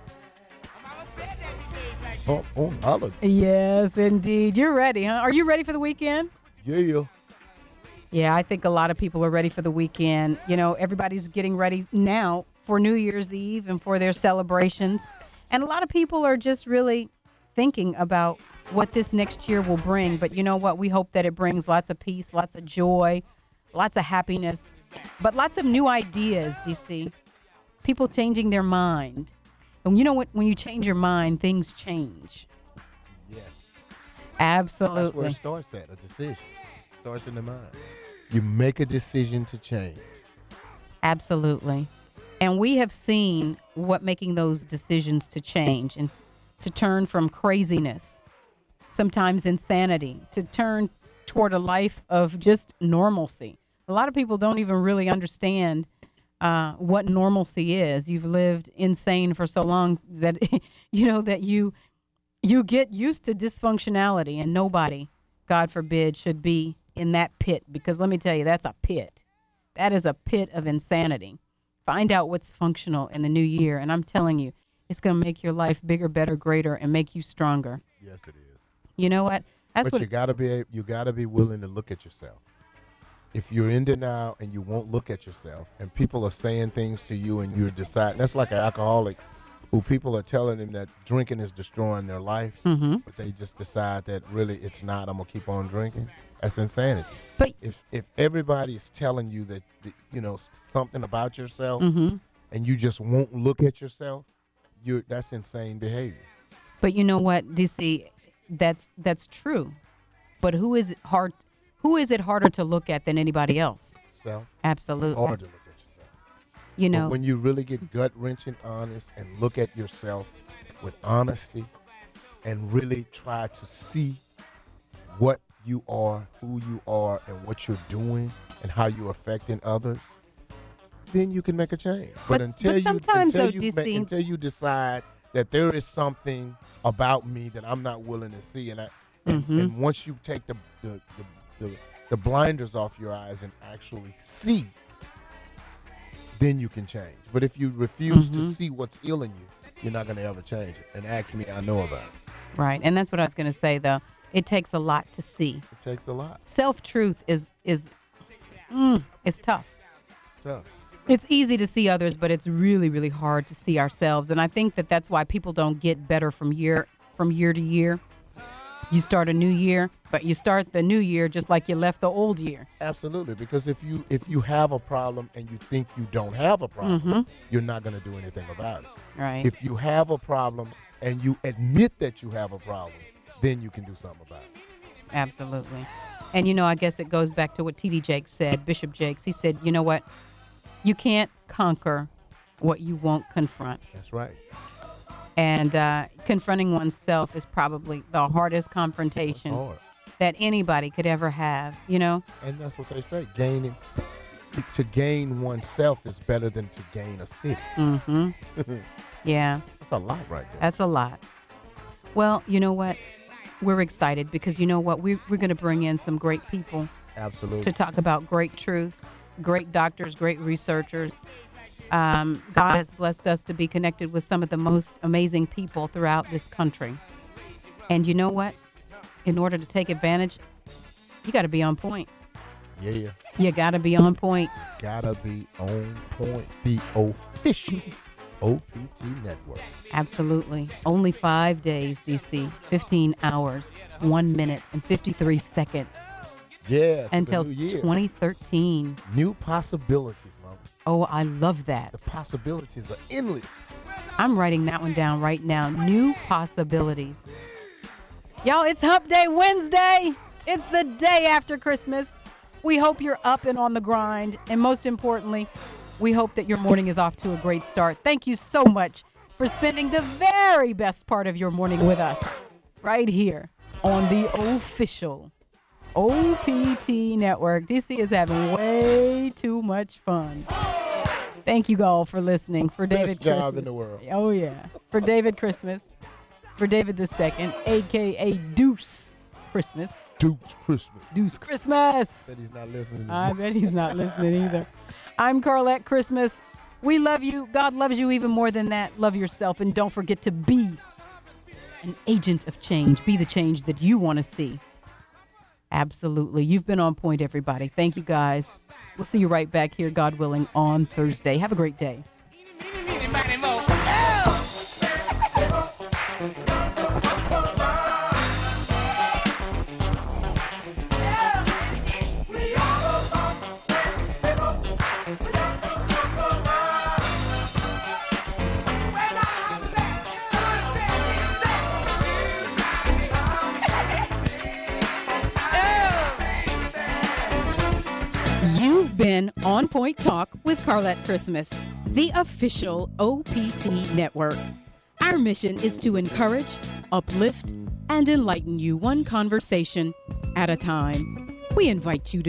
Oh, oh, holiday. Yes, indeed. You're ready, huh? Are you ready for the weekend? Yeah. Yeah, I think a lot of people are ready for the weekend. You know, everybody's getting ready now for New Year's Eve and for their celebrations. And a lot of people are just really thinking about what this next year will bring. But you know what? We hope that it brings lots of peace, lots of joy, lots of happiness, but lots of new ideas, do you see? People changing their mind. And you know what? When you change your mind, things change. Yes. Absolutely. That's where it starts at, a decision. It starts in the mind. You make a decision to change. Absolutely. And we have seen what making those decisions to change and to turn from craziness, sometimes insanity, to turn toward a life of just normalcy. A lot of people don't even really understand uh, what normalcy is. You've lived insane for so long that, you know, that you you get used to dysfunctionality, and nobody, God forbid, should be in that pit, because let me tell you, that's a pit. That is a pit of insanity. Find out what's functional in the new year, and I'm telling you, it's going to make your life bigger, better, greater, and make you stronger. Yes, it is. You know what? That's but what you gotta be you gotta be willing to look at yourself. If you're in denial and you won't look at yourself, and people are saying things to you, and you're deciding, that's like an alcoholic who people are telling them that drinking is destroying their life, mm-hmm. but they just decide that really it's not. I'm gonna keep on drinking. That's insanity. But if if everybody is telling you that, that you know something about yourself, mm-hmm. and you just won't look at yourself, you're that's insane behavior. But you know what, D C, that's that's true. But who is it hard? Who is it harder to look at than anybody else? Self. Absolutely. It's hard to look at yourself. You know, but when you really get gut wrenching honest and look at yourself with honesty, and really try to see what you are, who you are, and what you're doing, and how you're affecting others, then you can make a change. But, But- until but you sometimes, until though, you D C ma- until you decide that there is something about me that I'm not willing to see, and I, and, Mhm. and once you take the the, the the the blinders off your eyes and actually see, then you can change. But if you refuse to Mhm. see what's ill in you, you're not going to ever change it. And ask me, I know about it. right. And that's what I was going to say, though. It takes a lot to see. It takes a lot. Self-truth is, is mm, it's tough. It's tough. It's easy to see others, but it's really, really hard to see ourselves. And I think that that's why people don't get better from year from year to year. You start a new year, but you start the new year just like you left the old year. Absolutely, because if you if you have a problem and you think you don't have a problem, Mhm. you're not going to do anything about it. Right. If you have a problem and you admit that you have a problem, then you can do something about it. Absolutely. And, you know, I guess it goes back to what T D Jakes said, Bishop Jakes. He said, you know what? You can't conquer what you won't confront. That's right. And uh, confronting oneself is probably the hardest confrontation hard. that anybody could ever have, you know? And that's what they say. Gaining to gain oneself is better than to gain a city. Mm-hmm. Yeah. That's a lot right there. That's a lot. Well, you know what? We're excited because you know what? We, we're going to bring in some great people Absolutely. to talk about great truths, great doctors, great researchers. Um, God has blessed us to be connected with some of the most amazing people throughout this country. And you know what? In order to take advantage, you got to be on point. Yeah. You got to be on point. Gotta be on point. The official O P T network. Absolutely. Only five days, D C. fifteen hours, one minute, and fifty-three seconds. Yeah. to the Until new year. twenty thirteen. New possibilities, Mama. Oh, I love that. The possibilities are endless. I'm writing that one down right now. New possibilities. Y'all, it's Hump Day Wednesday. It's the day after Christmas. We hope you're up and on the grind. And most importantly, we hope that your morning is off to a great start. Thank you so much for spending the very best part of your morning with us right here on the official O P T network. D C is having way too much fun. Thank you all for listening. For David Best job Christmas. in the world. Oh, yeah. For David Christmas. For David the Second, a k a. Deuce Christmas. Deuce Christmas. Deuce Christmas. Bet he's not listening. I bet he's not listening either. I'm Carlette Christmas. We love you. God loves you even more than that. Love yourself. And don't forget to be an agent of change. Be the change that you want to see. Absolutely. You've been on point, everybody. Thank you, guys. We'll see you right back here, God willing, on Thursday. Have a great day. You've been On Point Talk with Carlette Christmas, the official O P T network. Our mission is to encourage, uplift, and enlighten you one conversation at a time. We invite you to